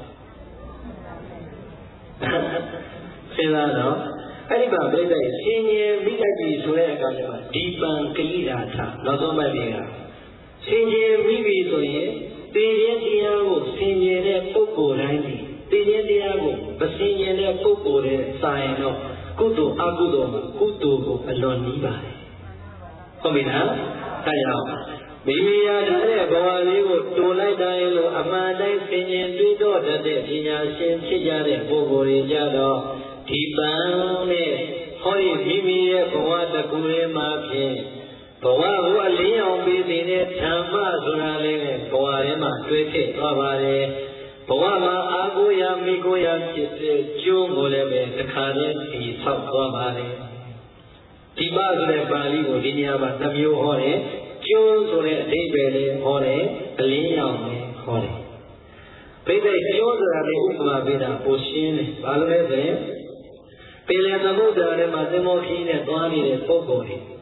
B: စဉ်းစားတော့အဲ့ဒီမှာပြိဋ္ဌိတ်ဆင်ញင်ပြီးလိုက်ပြီဆိုတဲ့အခါကျမှဒီပံကိရိတာထနောက်ဆုံးမှတ်ပြီးတာဆင်ញင်ပြီးပြီဆိုရင်သိခြင်းတရားကိုဆင်ញင်တဲ့ပုဂ္ဂိုလ်တိုင်းဒီသိခြင်းတရားကိုမဆင်ញင်တဲ့ပုဂ္ဂိုလ်တွေစာရင်တော့ကုသိုလ်အကုသိုလ်မှာကုသိုလ်ကိုအလွန်နီးပါတယ်ဟုတ်ပြီနော်ဒါကြောင့်မိမိရတဲ့ဘဝလေးကိုတူလိုက်တိုင်းလို့အမှန်တိုင်းဆင်ញင်တွေ့တော့တဲ့ပညာရှင်ဖြစ်ကြတဲ့ပုဂ္ဂိုလ်တွေကြတော့ဒီပံနဲ့ဟောဒီမိမိရဲ့ဘဝတစ်ခုလေးမှာဖြင့်ဘဝကိုအလင်းအောင်ပေးတဲ့ဓမ္မဆိုတာလေးနဲ့ဘဝထဲမှာတွေ့ဖြစ်သွားပါတယ်ဘဝမှာအာကိုရမိကိုရဖြစ်တဲ့ကျိုးကိုလည်းပဲတစ်ခါတည်းဒီဆောက်သွားပါတယ်ဒီပါဆိုတဲ့ပါဠိကိုဒီနေရာမှာနှမျိုးဟောတယ်ကျိုးဆိုတဲ့အဓိပ္ပာယ်လေးဟောတယ်အလင်းအောင်လေးဟောတယ်ဘိသိက်ကျိုးဆိုတာလေးဥပမာပေးတာပိုရှင်းတယ်ဘာလို့လဲဆိုရင်ပင်လယ်သမုဒ္ဒရာထဲမှာသင်္ဘောခီးနဲ့သွားနေတဲ့ပုဂ္ဂိုလ်တွေ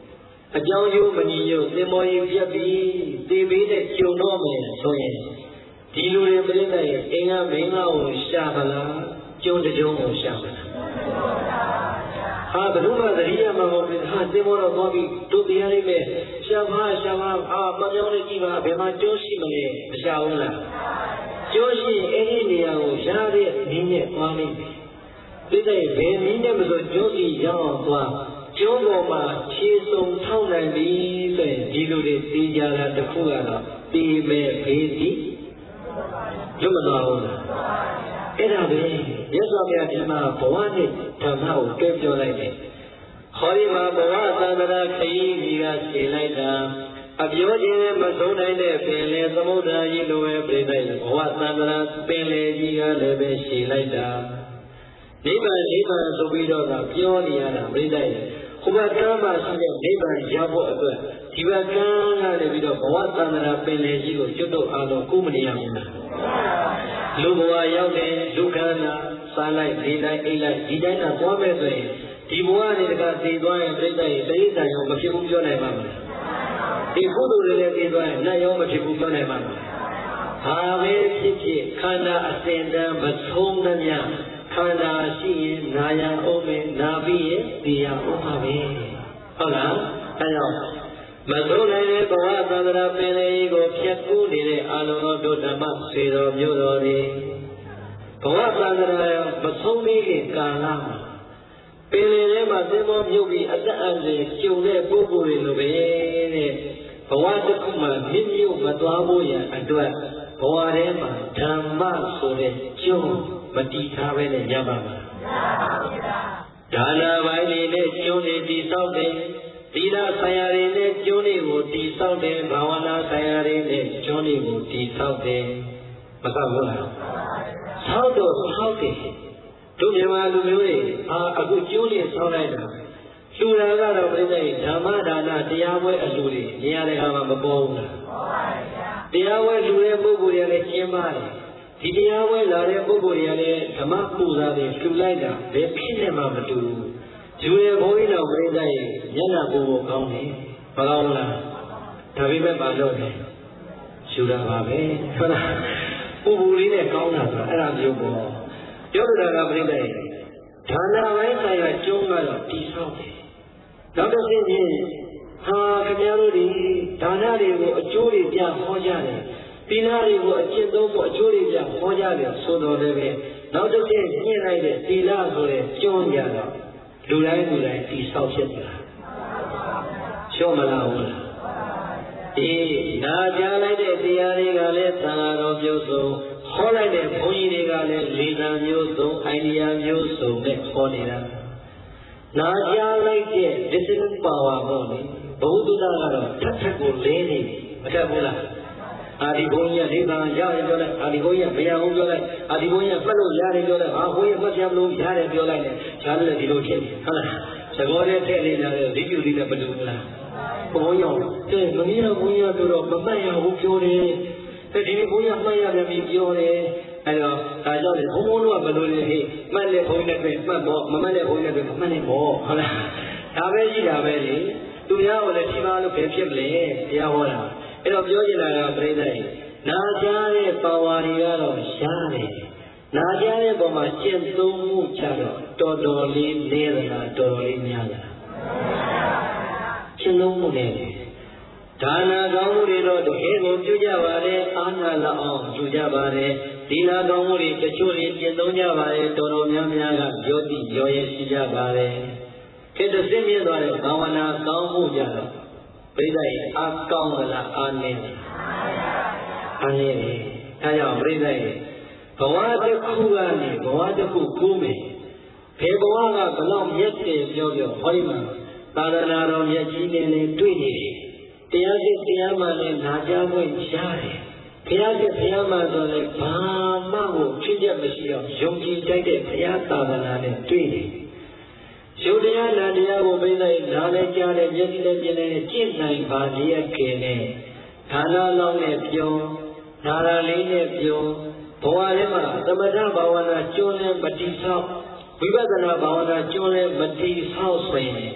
B: အကြောင်းကျိုးမညီညွတ်သင်္ဘောကြီးပြတ်ပြီးတေးပေးတဲ့ကြုံတော့မယ်ဆိုရင်ဒီလူတွေပြိတ္တရဲ့အင်္ဂါမင်္ဂလာကိုရှာပါလားကျုံတကြုံကိုရှာပါလားဟာဘယ်သူမှသတိရမှာမဟုတ်ဘူးဟာသင်္ဘောတော့သွားပြီးတို့တရားလေးနဲ့ရှာပါရှာပါအာမပြောင်းလေးကြည့်ပါဘယ်မှာကျိုးရှိမလဲမရှာဘူးလားကျိုးရှိအဲ့ဒီနေရာကိုရှားတဲ့နည်းနဲ့သွားလိမ့်မယ်ပြိတ္တရဲ့ဘယ်နည်းနဲ့မဆိုကျိုးစီရောက်အောင်သွားကျိုးပေါ်မှာခြေစုံထောက်နိုင်ပြီဆိုရင်ဒီလိုတွေသိကြတာတစ်ခုကတော့တီးမဲ့ဘေးစီလွတ်မသွားဘူးလားအဲ့ဒါပဲရသော်မြတ်ဒီမှာဘဝနဲ့ဓမ္မကိုတွဲပြောလိုက်တယ်ဟောဒီမှာဘဝသန္တရာခရီးကြီးကရှင်းလိုက်တာအပြောခြင်းနဲ့မဆုံးနိုင်တဲ့ပင်လေသမုဒ္ဒရာကြီးလိုပဲပြိတ္တဘဝသန္တရာပင်လေကြီးကလည်းပဲရှင်းလိုက်တာနိဗ္ဗာန်နိဗ္ဗာန်ဆိုပြီးတော့ကပြောနေရတာပြိတ္တဟိုဘက်ကမ်းမှာရှိတဲ့နိဗ္ဗာန်ရောက်ဖို့အတွက်ဒီဘက်ကမ်းကနေပြီးတော့ဘဝသန္တရာပင်လေကြီးကိုကျွတ်တော့အားလုံးကိုမနေရဘူးလားလူဘဝရောက်တဲ့လူခန္ဓာစားလိုက်နေလိုက်အိတ်လိုက်ဒီတိုင်းကသွားမဲ့ဆိုရင်ဒီဘဝနဲ့တကသိသွားရင်ပြိတ္တရဲ့တိဋ္ဌာန်ရောမဖြစ်ဘူးပြောနိုင်ပါမလားဒီကုသိုလ်တွေလည်းသိသွားရင်နတ်ရောမဖြစ်ဘူးပြောနိုင်ပါမလားဟာပဲဖြစ်ဖြစ်ခန္ဓာအစဉ်တန်းမဆုံးသမျှခန္ဓာရှိရင်နာရအောင်မယ်နာပြီးရင်သိရအောင်ပါပဲဟုတ်လားအဲကြောင့်မဆုံးနိုင်တဲ့ဘဝသန္တရာပင်လေးကိုဖြတ်ကူးနေတဲ့အာလုံတော်တို့ဓမ္မစေတော်မျိုးတော်တွေဘဝသန္တရာမဆုံးသေးခင်ကာလမှာပင်လေးထဲမှာသင်္ဘောမြုပ်ပြီးအသက်အန္တရာယ်ကျုံတဲ့ပုဂ္ဂိုလ်တွေလိုပဲတဲ့ဘဝတစ်ခုမှမြင့်မြုပ်မသွားဖို့ရန်အတွက်ဘဝထဲမှာဓမ္မဆိုတဲ့ကျုံမတီးထားပဲနဲ့ညပါမှာဒါနာပိုင်းလေးနဲ့ကျုံနေတည်ဆောက်တယ်သီလဆိုင်ရာတွေနဲ့ကျုံးတွေကိုတည်ဆောက်တယ်ဘာဝနာဆိုင်ရာတွေနဲ့ကျုံးတွေကိုတည်ဆောက်တယ်မဆောက်ဘူးလားဆောက်တော့ဆောက်တယ်တို့မြန်မာလူမျိုးတွေအာအခုကျုံးတွေဆောက်လိုက်တာလူတာကတော့ပြိဿရဲ့ဓမ္မဒါနတရားပွဲအလူတွေနေရာတွေဟာမပေါ်ဘူးလားတရားပွဲလူတဲ့ပုဂ္ဂိုလ်တွေလည်းကျင်းပါတယ်ဒီတရားပွဲလာတဲ့ပုဂ္ဂိုလ်တွေလည်းဓမ္မပူဇာတွေလှူလိုက်တာဘယ်ဖြစ်နေမှမတူဘူးယူရဘုန်းကြီးတော်ပြိဿရဲ့မျက်နှာပူဖို့ကောင်းတယ်မကောင်းလားဒါပေမဲ့မလုပ်နဲ့ယူတာပါပဲဟုတ်လားပူပူလေးနဲ့ကောင်းတာဆိုအဲ့ဒါမျိုးပေါ့ပြောရတာကပြိဿရဲ့ဒါနပိုင်းဆိုင်ရာကျုံးကတော့တည်ဆောက်တယ်နောက်တစ်ဆင့်ချင်းဟာခင်ဗျားတို့ဒီဒါနတွေကိုအကျိုးတွေပြဟောကြတယ်သီလတွေကိုအကျင့်သုံးဖို့အကျိုးတွေပြဟောကြတယ်ဆိုတော်လည်းပဲနောက်တစ်ဆင့်ညှင့်လိုက်တဲ့သီလဆိုတဲ့ကျုံးကြတော့လူတိုင်းလူတိုင်းတည်ဆောက်ဖြစ်သလားရှော့မလားဟုတ်လားအေးနာကြားလိုက်တဲ့တရားတွေကလည်းသံဃာတော်မျိုးစုံဟောလိုက်တဲ့ဘုန်းကြီးတွေကလည်းလေသံမျိုးစုံအိုင်ဒီယာမျိုးစုံနဲ့ဟောနေတာနာကြားလိုက်တဲ့ discipline power ပေါ့လေဘုဒ္ဓတာကတော့ထပ်ထပ်ကိုလဲနေပြီမတတ်ဘူးလားအာဒီဘုန်းကြီးကလေသံရတယ်ပြောလိုက်အာဒီဘုန်းကြီးကမရဘူးပြောလိုက်အာဒီဘုန်းကြီးကမှတ်လို့ရတယ်ပြောလိုက်အာဘုန်းကြီးမှတ်ပြမလို့ရတယ်ပြောလိုက်နဲ့ဈာလည်းဒီလိုဖြစ်ဟုတ်လားသဘောတည်းထည့်နေကြတယ်ဒီကျူလေးနဲ့မတူဘူးလားဘုန်းကြီးကအဲမင်းကဘုန်းကြီးကတော့မမှတ်ရဘူးပြောတယ်အဲဒီဘုန်းကြီးမှတ်ရတယ်ပြီးပြောတယ်အဲတော့ဒါကြောင့်လေဘုန်းဘုန်းတို့ကဘယ်လိုလဲဟိမှတ်တဲ့ဘုန်းကြီးနဲ့မှတ်ပေါ့မမှတ်တဲ့ဘုန်းကြီးနဲ့မမှတ်နဲ့ပေါ့ဟုတ်လားဒါပဲရှိတာပဲလေသူများကလည်းဒီမှာလို့ဘယ်ဖြစ်မလဲတရားဟောတာအဲ့တော့ပြောချင်တာကပြိဿရဲ့နာကြားတဲ့ပါဝါတွေကတော့ရှားတယ်နာကြားတဲ့ပုံမှာကျင့်သုံးမှုကြတော့တော်တော်လေးနေသလားတော်တော်လေးများလားကျင့်သုံးမှုနဲ့ဒါနာကောင်းမှုတွေတော့တကယ်ကိုပြုကြပါတယ်အာနာလအောင်ပြုကြပါတယ်ဒီနာကောင်းမှုတွေတချို့တွေကျင့်သုံးကြပါတယ်တော်တော်များများကယောတိရောရဲရှိကြပါတယ်ခေတ္တစင်းမြင့်သွားတဲ့ဘာဝနာကောင်းမှုကြတော့ပြိဿရဲ့အကောင်းလားအာနေလားအာနေတယ်အဲကြောင့်ပြိဿရဲ့ဘဝတစ်ခုကနေဘဝတစ်ခုကူးမယ်ဘယ်ဘဝကဘလောက်မြတ်တယ်ပြောပြောဟောဒီမှာသာသနာတော်မြတ်ကြီးနဲ့လည်းတွေ့နေတယ်တရားစစ်တရားမှလည်းနာကြားခွင့်ရတယ်ဘုရားစစ်ဘုရားမှဆိုလည်းဘာမှကိုဖြစ်ချက်မရှိအောင်ယုံကြည်တိုက်တဲ့ဘုရားသာသနာနဲ့တွေ့နေယုတ်တရားနာတရားကိုပြိဿရဲ့နားလည်းကြားလည်းမျက်စိလည်းမြင်လည်းကြည့်နိုင်ပါလျက်ခင်နဲ့ဒါနလောင်းနဲ့ပြောနာရလေးနဲ့ပြောဘဝထဲမှာသမထဘာဝနာကျွန်းလည်းမတိဆောက်ဝိပဿနာဘာဝနာကျွန်းလည်းမတိဆောက်ဆိုရင်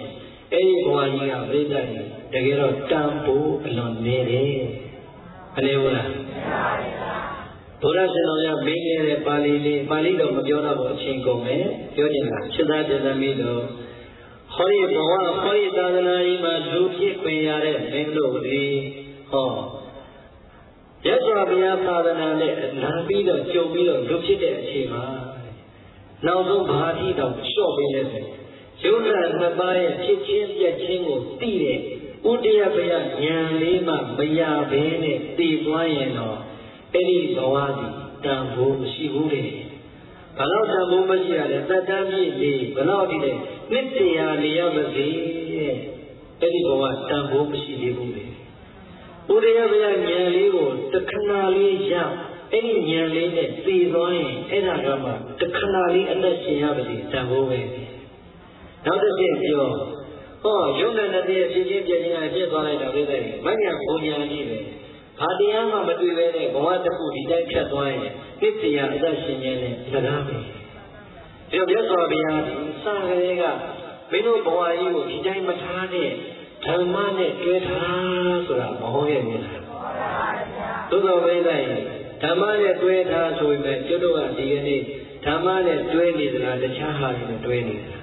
B: အဲ့ဒီဘဝကြီးကပြိဿကြီးတကယ်တော့တန်ဖိုးအလွန်နေတယ်မနေဘူးလားဘုရားရှင်တော်ကမင်းခဲ့တဲ့ပါဠိလေးပါဠိတော်မပြောတော့ဘူးအချိန်ကုန်မယ်ပြောချင်တာစိတ္တတသမီးတော်ဟောဒီဘဝဟောဒီသာသနာကြီးမှာလူဖြစ်ခွင့်ရတဲ့မင်းတို့ဒီဟောရသော်ဘုရားသာသနာနဲ့လာပြီးတော့ကြုံပြီးတော့လူဖြစ်တဲ့အချိန်မှာနောက်ဆုံးဘာတိတော့လျှော့ပေးလဲဆိုယုံနာနှစ်ပါးရဲ့ဖြစ်ချင်းပြက်ချင်းကိုသိတဲ့ဥဒယဘယဉာဏ်လေးမှမရဘဲနဲ့သိသွားရင်တော့အဲ့ဒီဘဝစီတန်ဖိုးမရှိဘူးလေဘလောက်တန်ဖိုးမရှိရလဲသတ္တမြင့်လေးဘလောက်ဒီလဲနှစ်တရာနေရပါစေတဲ့အဲ့ဒီဘဝတန်ဖိုးမရှိသေးဘူးလေဥဒယဘယဉာဏ်လေးကိုတခဏလေးရအဲ့ဒီဉာဏ်လေးနဲ့သိသွားရင်အဲ့ဒါကမှတခဏလေးအသက်ရှင်ရပါစေတန်ဖိုးပဲနောက်တစ်ချက်ပြောဟောယုံနဲ့တည်းဖြစ်ချင်းပြည့်ချင်းပြည့်သွားလိုက်တာပြည့်တယ်မညာဘုံညာကြီးပဲဘာတရားမှမတွေ့ပဲနဲ့ဘဝတစ်ခုဒီတိုင်းဖြတ်သွားရင်သိတရားအသက်ရှင်ခြင်းနဲ့စကားပဲဒီတော့မြတ်စွာဘုရားစံကလေးကမင်းတို့ဘဝကြီးကိုဒီတိုင်းမထားနဲ့ဓမ္မနဲ့တွဲထားဆိုတာမဟုတ်ရဲ့ဘူးလားသို့တော်ပဲလိုက်ဓမ္မနဲ့တွဲထားဆိုပေမဲ့ကျွတ်တော့ကဒီကနေ့ဓမ္မနဲ့တွဲနေသလားတခြားဟာတွေနဲ့တွဲနေသလား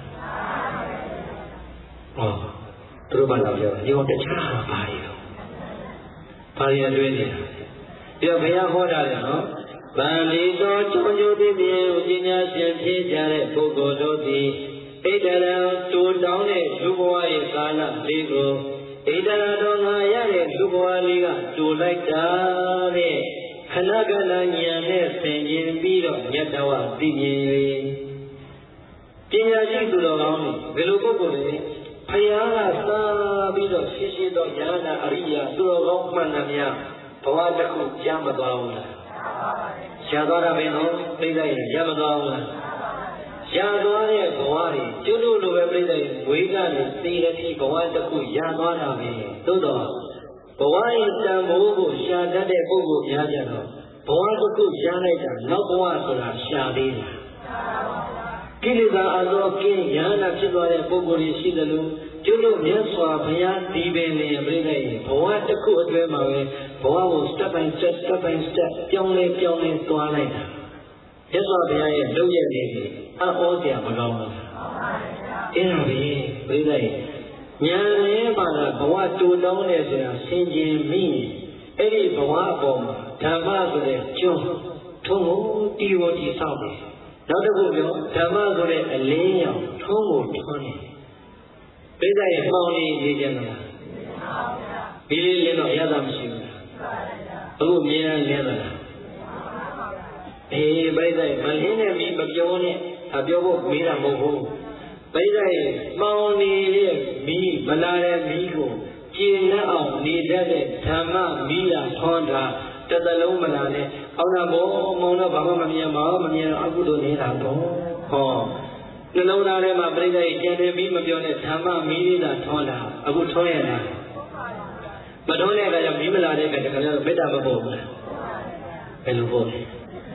B: ဟောသူတို့ဘာလို့ပြောလဲဒီတခြားဟာပါရီတော့ပါရီတွဲနေတာပြီးတော့ဘုရားဟောတာလေနော်ဗန္ဒီတော်ချုံကျိုးသည်ပြေဥပညာရှင်ဖြစ်ကြတဲ့ပုဂ္ဂိုလ်တို့သည်ဣဒရံတူတောင်းတဲ့လူဘဝရဲ့ကာလလေးကိုဣဒရတော်ငါရတဲ့လူဘဝလေးကတူလိုက်တာတဲ့ခဏခဏဉာဏ်နဲ့ဆင်ခြင်ပြီးတော့မြတ်တော်ဝသိမြင်၍ပညာရှိသူတော်ကောင်းတွေဘယ်လိုပုဂ္ဂိုလ်တွေဘုရားကသာပြီးတော့ရှိရှိတော့ဉာဏ်အရိယာသူတော်ကောင်းမှန်သမျှဘဝတစ်ခုရမသွားဘူးလားရသွားတာပဲနော်ပြိဿရဲ့ရမသွားဘူးလားရသွားတဲ့ဘဝတွေကျွတ်လို့လိုပဲပြိဿရဲ့ဝေကနေသိတဲ့ဒီဘဝတစ်ခုရသွားတာပဲသို့တော့ဘဝရဲ့တန်ဖိုးကိုရှာတတ်တဲ့ပုဂ္ဂိုလ်များကြတော့ဘဝတစ်ခုရလိုက်တာနောက်ဘဝဆိုတာရှာသေးလားကိလေသာအသောကင်းဉာဏ်ဖြစ်သွားတဲ့ပုဂ္ဂိုလ်ကြီးရှိသလိုကျွတ်လို့မြတ်စွာဘုရားဒီပင်နေပြိဿရဲ့ဘဝတစ်ခုအတွင်းမှာပဲဘဝကို step by step step by step ပြောင်းလဲပြောင်းလဲသွားလိုက်တာမြတ်စွာဘုရားရဲ့လုပ်ရည်တွေအဟောစရာမကောင်းဘူးအဲ့ဒါပဲပြိဿရဲ့ဉာဏ်လေးပါကဘဝတူတောင်းတယ်ဆိုတာဆင်ခြင်မိအဲ့ဒီဘဝအပေါ်မှာဓမ္မဆိုတဲ့ကျွန်းထုံးကိုတီဝတီဆောက်တယ်နောက်တစ်ခုပြောဓမ္မဆိုတဲ့အလင်းရောင်ထုံးကိုထွန်းတယ်ပြိဿရဲ့မှောင်နေနေကြလားဒီလေးလင်းတော့ရတာမရှိဘူးလားအခုမြင်ရလင်းတာလားအေးပြိဿရဲ့မလင်းနဲ့မီးမပြောနဲ့အပြောဖို့မေးတာမဟုတ်ဘူးပြိဿရဲ့မှောင်နေတဲ့မီးမလာတဲ့မီးကိုကျင်လက်အောင်နေတတ်တဲ့ဓမ္မမီးလာထွန်းတာတသလုံးမလာနဲ့အောင်းတာဘောမောင်တော့ဘာမှမမြင်ပါဘူးမမြင်တော့အခုတို့နေတာတော့ဟောနှလုံးသားထဲမှာပြိဿရဲ့ကျန်တယ်ပြီးမပြောနဲ့ဓမ္မမီးလေးသာထွန်းတာအခုထွန်းရလားမထွန်းတဲ့အခါကျမီးမလာတဲ့အခါကျတော့မေတ္တာမပို့ဘူးလားဘယ်လိုပို့လဲ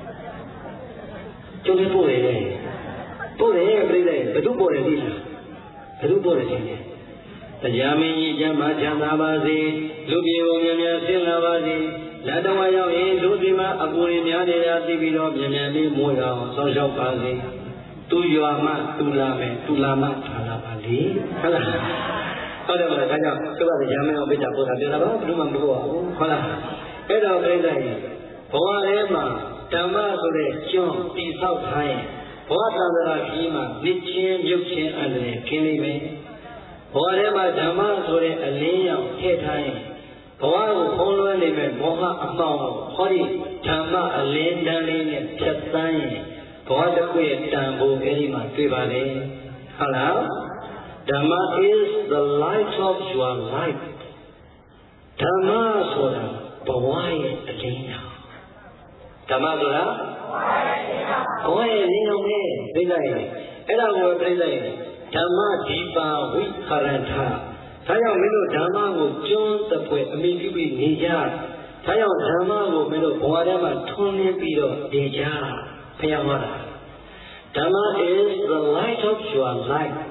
B: ကျုပ်ပို့တယ်ပို့တယ်ပြိဿရဲ့ဘယ်သူပို့တယ်သိလားဘယ်သူပို့တယ်သိလဲတရားမင်းကြီးကျမ်းမှာချမ်းသာပါစေလူပြေကိုမြတ်မြတ်ဆင်းလာပါစေလတ်တော်ရောက်ရင်လူစီမှာအပူရများနေတာသိပြီးတော့မြတ်မြတ်လေးမိုးရအောင်ဆောင်းလျှောက်ပါစေသူရွာမှသူလာမယ်သူလာမှထားလာပါလေဟုတ်လားဟုတ်တယ်မလားဒါကြောင့်သူကတရားမင်းအောင်ပြတာပို့တာပြောတာပါဘယ်လိုမှမပြောပါဘူးဟုတ်လားအဲ့တော့ပြိဿကြီးဘဝထဲမှာဓမ္မဆိုတဲ့ကျွန်းတိဆောက်ထားရင်ဘဝသံဃာကြီးမှာမြစ်ချင်းမြုပ်ချင်းအန္တရာယ်ခင်းလိမ့်မယ်ဘဝထဲမှာဓမ္မဆိုတဲ့အလင်းရောင်ထည့်ထားရင်ဘဝကိုဖုံးလွှမ်းနေမဲ့မောဟအပေါင်းဟောဒီဓမ္မအလင်းတန်းလေးနဲ့ဖြတ်သန်းရင်ဘဝတစ်ခုရဲ့တန်ဖိုးအဲဒီမှာတွေ့ပါလေဟုတ်လားဓမ္မ is the light of your life ဓမ္မဆိုတာဘဝရဲ့အလင်းရောင်ဓမ္မဆိုတာဘဝရဲ့အလင်းရောင်နဲ့သိလိုက်ရင်အဲ့ဒါကိုသိလိုက်ရင်ဓမ္မဒီပါဝိခရဏဒါကြောင့်မင်းတို့ဓမ္မကိုကျွန်းတပွဲအမိပြုပြီးနေကြဒါကြောင့်ဓမ္မကိုမင်းတို့ဘဝထဲမှာထွန်းလင်းပြီးတော့နေကြဘုရားဟောတာဓမ္မ is the light of your life ဓ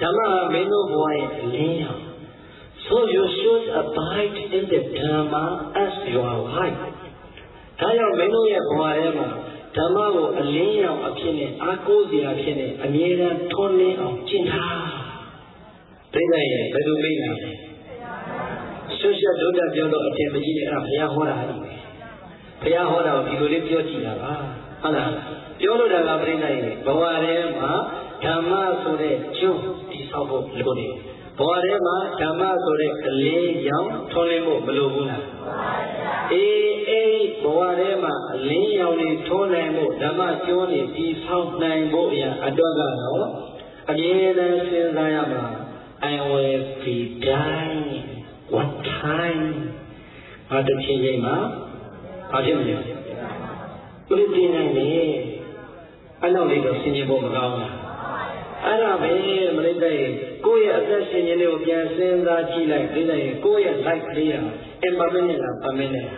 B: Dhamma meno boy liya. So you should abide in the Dhamma as your life. Tayo meno ya boy Dhamma ko liya apine ako siya apine amira thone ang cinta. Beda ye bedu beda. Social doda byodo ate maji ne ara phaya hoda hari. Phaya hoda ko di lo le pyo ji la ba. Hala. Pyo lo da ka beda ye bawa re ma Dhamma so de chu di saw ko lo ne. Bawa re ma Dhamma so de le yang thone mo mlo bu la. Eh eh bawa re ma le yang ni thone nai mo Dhamma chyo ni di saw nai mo ya atwat ka no amye dan sin sa ya ma I will be dying one time. What the change ma? How do you know? What is the name? I know they don't see you go down. I know me, but they go ya that sin you know can send that chi like they go ya like there. And by minute, by minute.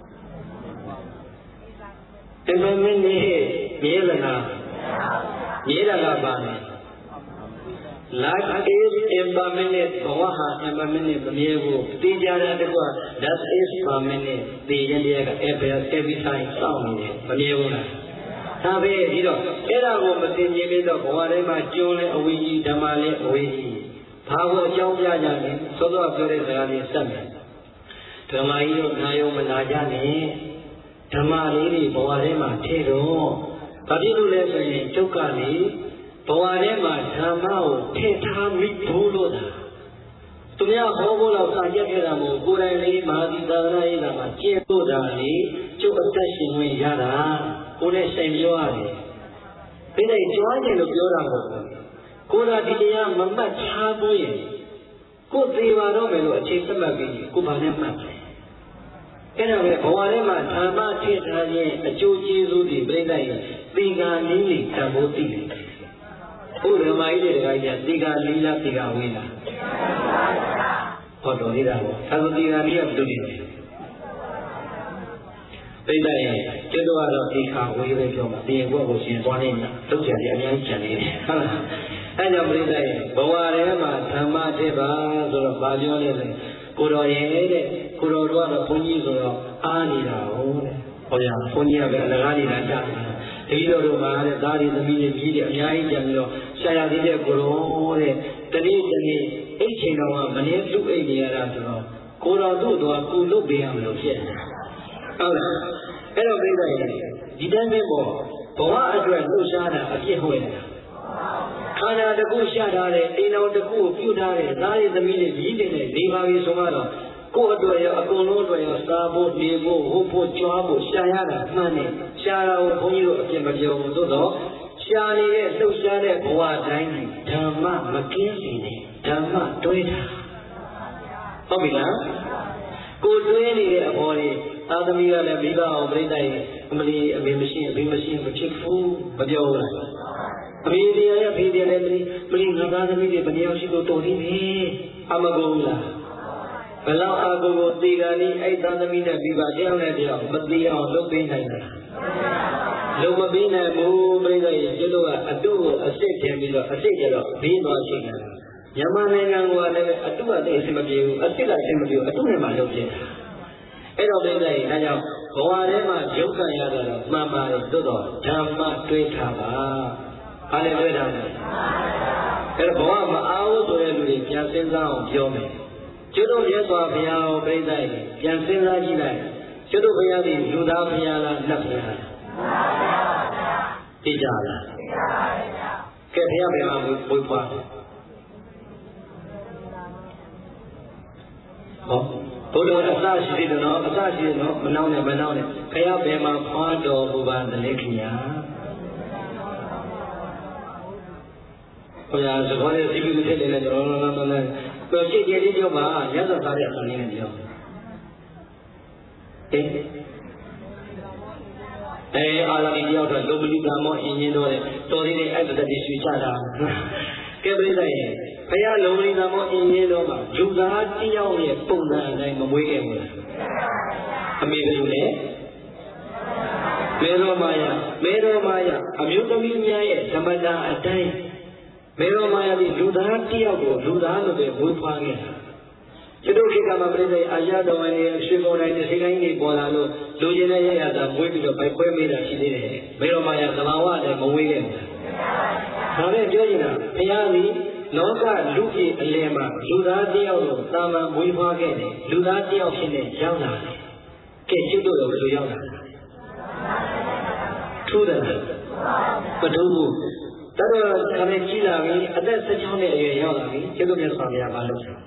B: And by minute, Yelena, Yelena Bani. Life is impermanent, Bawaha impermanent, Miego, Tijara, that is permanent. The India every time sound Miego. Tabe, you know, Era woman in Yemido, whatever June away, Damale away. Power Jomjani, so of your summit. Tamayo, Nayo, Manajani, Tamali, Boarema, Tero, Padilu Lesson, Tokani. Bawarema Dhamma Theta Mithuloda. Tumya Hobola Sayakamo, Gurani, Mahadi Dana, Chedodani, Chukashin Yara, Une Samuari. Then I joined the Yora. Kura Didia Mamba Chabuye. Good Divaromelo, Chesamabi, Kubanema. Anyway, Bawarema Dhamma Theta, a Joji Zudi, Brenda, Biga Nili, Taboti. Who reminded I that Diga Lila Diga Wina? What do you know? How do you have to do it? They say, Jedwara Dika, we will come. The work was in one in, look at the American. And I'm saying, Bawarema, Tama Deva, or Bajon, Kuroye, Kurora, Punis, or Anira, or Punia, Rani, Hero Romare, Dari, the media, media, Yayamio, Sayadide Guru, the Nation, eighteen of Mania to Adia, Kura Dudo, Kulu Biam, Hello, baby. Didn't more. Bawa address Lushana, a Yehuena. Kana the Gushada, they know the Gu, few days, Dari, the media, Yidin, Diva Somalo. Go to a Gono, a starboard, Nebo, Hopo, Joabo, Shayana, Mane, Shara, Ponyo, Kimajo, Dodo, Shani, Lushana, Boa, Dine, Dama, Mackenzie, Dama, Toita. Obila? Go to any body, Adamia, the Viva, or Breda, Emily, a machine, a machine for chick food, but you're Media, Media, Emily, bring another media, but you should go to him. Amagola. Allow Ago Tigani, eight hundred meter Viva Janedia, but the out of Bina. Lomabina, Mo, Breda, Jedoa, a duo, a state, a state, Bino China. Yamana, a two a day, Simabu, a still a Simabu, a two of my logic. Edo Bina, Naya, Oarema, Joka Yada, Mama, Dodo, Dhamma, Twitaba. Hallelujah. Erboama, out to every Yasin down, Yome. Judo Yaswa Piao Bedai, Yansin Rajina, Judo Piadi, Juda Piala, Napia. Tijala. Kepiabia with what? Oh, Polo Asashi did not, Asashi no, Manone, Manone, Kayabema, Pando, Buban, the Lekia. Oh, yeah, so what is you tell in the so she did your ma, yes, I started on you. Eh, all of the other, nobody got more in you know, so they added the Switchada. Every day, Paya Lomri Namo in Yeloma, Juga, Tia, Puna, and Maway. Amigo, Mero Maya, Mero Maya, Amutamia, Samada, a time. မေရောမာယာဒီလူသားတယောက်ကိုလူသားလို့ပဲဝေဖွားခဲ့တာကျွတ်တို့ခေတ်ကမှာပြိဿအာရတော်ဝင်ရဲ့ရွှေကုန်တိုင်းတစ်စိတိုင်းကြီးပေါ်လာလို့လူကျင်တဲ့ရရတာမွေးပြီးတော့ဗိုက်ခွဲမိတာရှိသေးတယ်မေရောမာယာသဘာဝလည်းမဝေးခဲ့ဘူးဒါနဲ့ပြောနေတာဘုရားသည်လောကလူကြီးအလယ်မှာလူသားတယောက်ကိုတာမန်မွေးဖွားခဲ့တယ်လူသားတယောက်ဖြစ်နေရောက်လာတယ်ကဲကျွတ်တို့တော့ဘယ်လိုရောက်လာလဲထူးတယ်မထူးဘူးတတော်ခါနဲ့ကြီးလာပြီအသက်၁၆နှစ်အရွယ်ရောက်လာပြီကျွတ်တို့မြတ်စွာဘုရားမလုပ်ဘူးဟ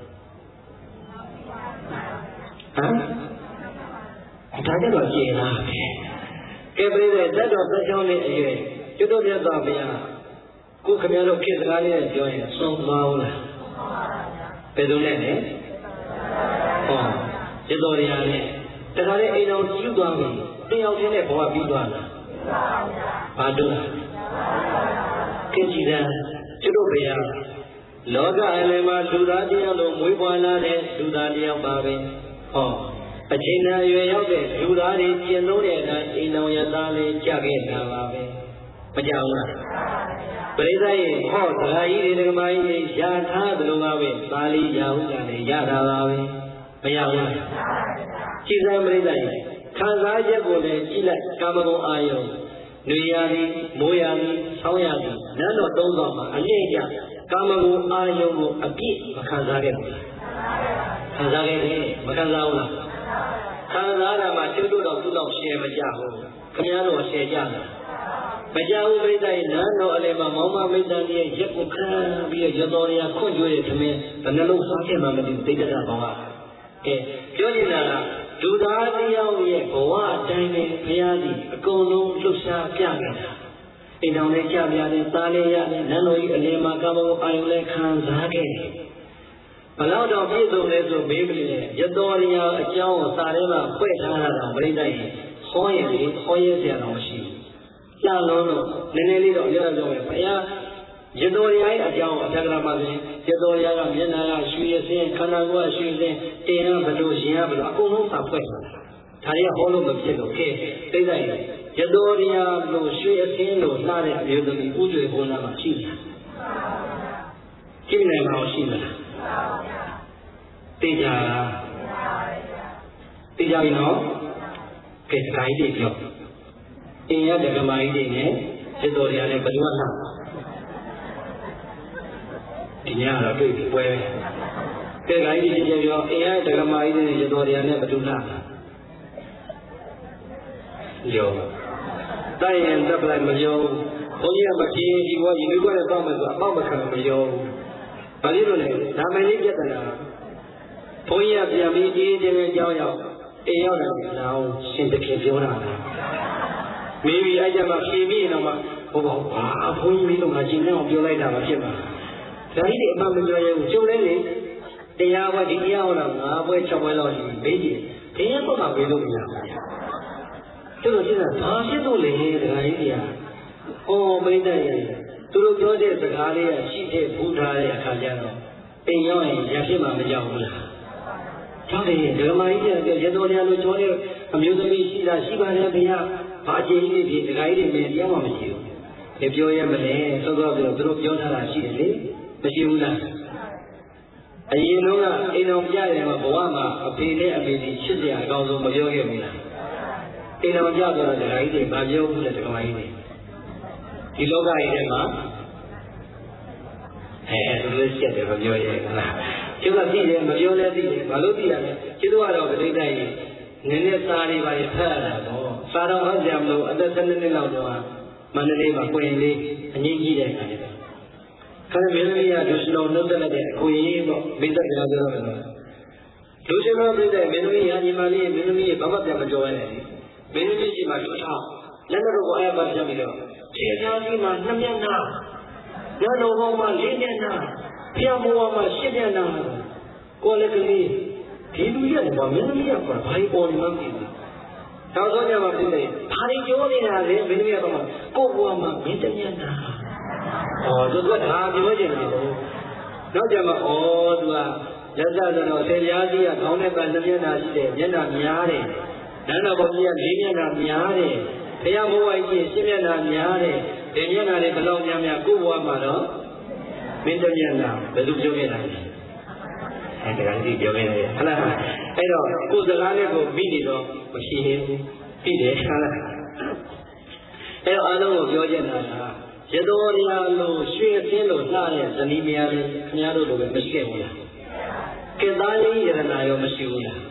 B: မ်ဒါကြတော့ကျင်လာပြီကဲပြည့်တဲ့တတော်၁၆နှစ်အရွယ်ကျွတ်တို့မြတ်စွာဘုရားကိုခင်ဗျားတို့ခေတ်စကားလေးနဲ့ပြောရင်ဆုံးသွားဘူးလားဘယ်လိုလဲလဲဟောကျွတ်တော်ရရနဲ့တခါလေးအိမ်တော်ကျူးသွားပြီတယောက်ချင်းနဲ့ဘဝပြီးသွားလားဘာတို့လဲကဲကြည်တယ်ကျွတ်တို့ဘုရားလောကအလယ်မှာလူသားတယောက်လုံးမွေးဖွားလာတဲ့လူသားတယောက်ပါပဲဟောအချိန်နာရွယ်ရောက်တဲ့လူသားတွေကျင့်သုံးတဲ့အတိုင်းအိမ်တော်ရသားလေးကြခဲ့တာပါပဲမကြောက်လားပရိသတ်ရဲ့ဟောသရာကြီးတွေဓမ္မကြီးတွေယာထားသလိုပါပဲပါဠိရာဟုကလည်းရတာပါပဲမရဘူးလားကြည်စံပရိသတ်ရဲ့ခံစားချက်ကိုလည်းကြည့်လိုက်ကာမဂုဏ်အာယုံနေရာသည်မိုးရာသည်ဆောင်းရာသည်နန်းတော်သုံးတော်မှာအလေးကြကာမဂုဏ်အာယုံကိုအပြည့်မခံစားခဲ့ဘူးလားခံစားခဲ့တယ်မခံစားဘူးလားခံစားတာမှာကျွတ်တို့တော့သူ့တော့ရှယ်မကြဘူးခင်ဗျားတို့ရှယ်ကြလားမကြဘူးပြိဿရဲ့နန်းတော်အလယ်မှာမောင်မမိတ်တန်ရဲ့ရက်ကိုခံပြီးတော့ရတော်ရခွန့်ကြွရဲ့သမင်းဘယ်နှလုံးစားခဲ့မှမသိသိတတ်တာဘောကကဲပြောနေတာကလူသားတယောက်ရဲ့ဘဝအတိုင်းပဲဘုရားကြီးအကုန်လုံးလှုပ်ရှားပြခဲ့တာအိမ်တော်လေးကြပြတယ်သားလေးရတယ်နန်းတော်ကြီးအလယ်မှာကာမဂုဏ်အာယုလည်းခံစားခဲ့တယ်ဘလောက်တော့ပြည့်စုံလဲဆိုမေးကလေးနဲ့ရတော်ရအကြောင်းကိုစာထဲမှာဖွင့်ထားတာတော့ပြိဿရဲ့ဟောရင်လေဟောရဲစရာတော့မရှိဘူးကြာလုံးတော့နည်းနည်းလေးတော့ပြောရတော့မယ်ဘုရားရတော်ရရဲ့အကြောင်းအထက်ကရာမှာဆိုရတော်ရကမျက်နှာကရွှေရစင်းခန္ဓာကိုယ်ကရွှေစင်းတင်ရဘလို့ရင်ရဘလို့အကုန်လုံးသာဖွင့်ထားတာဒါတွေကဟောလို့မဖြစ်တော့ကဲသိတဲ့ရတော်ရလို့ရွှေအစင်းလို့လှတဲ့အမျိုးသမီးဥကျွေဘုန်းနာမှာရှိတယ်ကြည့်နိုင်မှာရှိမလားသိကြလားသိကြပြီနော်ကဲဒါကြီးတွေပြောအင်းရတဲ့ကမာကြီးတွေနဲ့ရတော်ရနဲ့ဘယ်လိုမှဒီညတော့တွေ့ပြီးပွဲကဲဒါကြီးတွေပြောအင်းရတဲ့ကမာကြီးတွေနဲ့ရတော်ရနဲ့ဘယ်လိုမှရောတိုင်ရင်တပ်လိုက်မရောဘုန်းကြီးကမကြည့်ဒီဘောဒီလိုကတော့တောက်မယ်ဆိုအပေါက်မခံမရောဘာလို့လဲဒါမင်းလေးပြဿနာဘုန်းကြီးကပြန်ပြီးဒီတင်းတင်းကြောင်းရောက်အိမ်ရောက်တာလောင်းရှင်တခင်ပြောတာလားမိမိအဲ့ကြမှာဖြေပြီးတော့မှဟိုဘောဘာဘုန်းကြီးမိလို့ငါကျင်နေအောင်ပြောလိုက်တာမဖြစ်ပါဘူးဒါကြီးဒီအမှန်မပြောရဘူးကျုံလဲလေတရားဝဒီတရားဟောတော့ငါးပွဲ၆ပွဲလောက်ရှိမေးကြည့်ဘယ်ရက်တော့မှမေးလို့မရဘူးသူတို့ကျတော့ဘာဖြစ်လို့လဲတရားကြီးတရားဟောမိတ်တဲ့သူတို့ပြောတဲ့စကားလေးကရှိတဲ့ဘုရားရဲ့အခါကျတော့အိမ်ရောက်ရင်ရဖြစ်မှမကြောက်ဘူးလားကြောက်တယ်ဓမ္မကြီးကရတော်တရားလို့ပြောတဲ့အမျိုးသမီးရှိတာရှိပါတယ်ဗျာဘာအချင်းကြီးဖြစ်ဒကာကြီးတွေမြန်တရားမှမရှိဘူးဒီပြောရမလဲသောသောပြီးတော့သူတို့ပြောထားတာရှိတယ်လေမရှိဘူးလားအရင်တော့ကအိမ်တော်ပြရတယ်မှာဘဝမှာအဖေနဲ့အမေကြီးချစ်စရာအကောင်းဆုံးမပြောခဲ့ဘူးလားအိမ်တော်ပြတော့ဒကာကြီးတွေမပြောဘူးလေဒကာကြီးတွေဒီလောကကြီးထဲမှာအဲသူတို့ရှက်တယ်မပြောရဲဘူးလားကျုပ်ကသိတယ်မပြောလဲသိတယ်ဘာလို့သိရလဲကျုပ်ကတော့ပြိဋ္ဌာန်ကြီးနည်းနည်းစားတွေပါရဖတ်ရတာတော့စားတော့ဟုတ်ကြမလို့အသက်၁၂နှစ်လောက်တော့မန္တလေးမှာပွင့်လေးအငြိမ့်ကြီးတဲ့အခါကျတော့ခဏမင်းသမီးကဒုစလောနှုတ်သက်တဲ့အကိုကြီးပေါ့မိသက်ပြောပြောတယ်ဒုစလောပြတဲ့မင်းသမီးရာညီမလေးမင်းသမီးဘာမှပြန်မပြောရနဲ့မင်းသမီးရှိမှလွတ်ထားလက်တော်ကိုအဲ့ပါပြပြီးတော့ခြေသားကြီးမှာနှစ်မျက်နှာညတော်ဘောမှာလေးမျက်နှာဖျောင်းဘောမှာရှစ်မျက်နှာကိုလည်းကလေးဒီလူရဲ့ဘာမင်းသမီးကဘာပေါ်နေမှမသိဘူးတောက်တော့ကြမှာပြတယ်ဘာတွေပြောနေတာလဲမင်းသမီးကတော့ကိုယ့်ဘဝမှာမင်းတမျက်နှာဟောသူကဒါပြောချင်တယ်နောက်ကြမှာဩသူကလက်စဆိုတော့ဆယ်ရားကြီးကခေါင်းနဲ့ပတ်နှစ်မျက်နှာရှိတယ်မျက်နှာများတယ်နန်းတော်ဘုရားလေးမျက်နှာများတယ်ဘုရားဘုရားကြီးရှင်းမျက်နှာများတယ်ဒီမျက်နှာလေးဘယ်လောက်များများကိုယ့်ဘဝမှာတော့မင်းတို့ပြန်လာဘယ်သူပြောခဲ့တာလဲအဲတကယ်ကြီးပြောခဲ့တယ်ဟုတ်လားအဲ့တော့ကိုယ်စကားလေးကိုမိနေတော့မရှိသေးဘူးပြီးတယ်ဟုတ်လားအဲ့တော့အားလုံးကိုပြောချင်တာကရတော်ရာလို့ရွှေအင်းလို့လှတဲ့ဇနီးမယားလေးခင်ဗျားတို့လိုပဲမရှိခဲ့ဘူးလားကဲသားလေးယရနာရောမရှိဘူးလား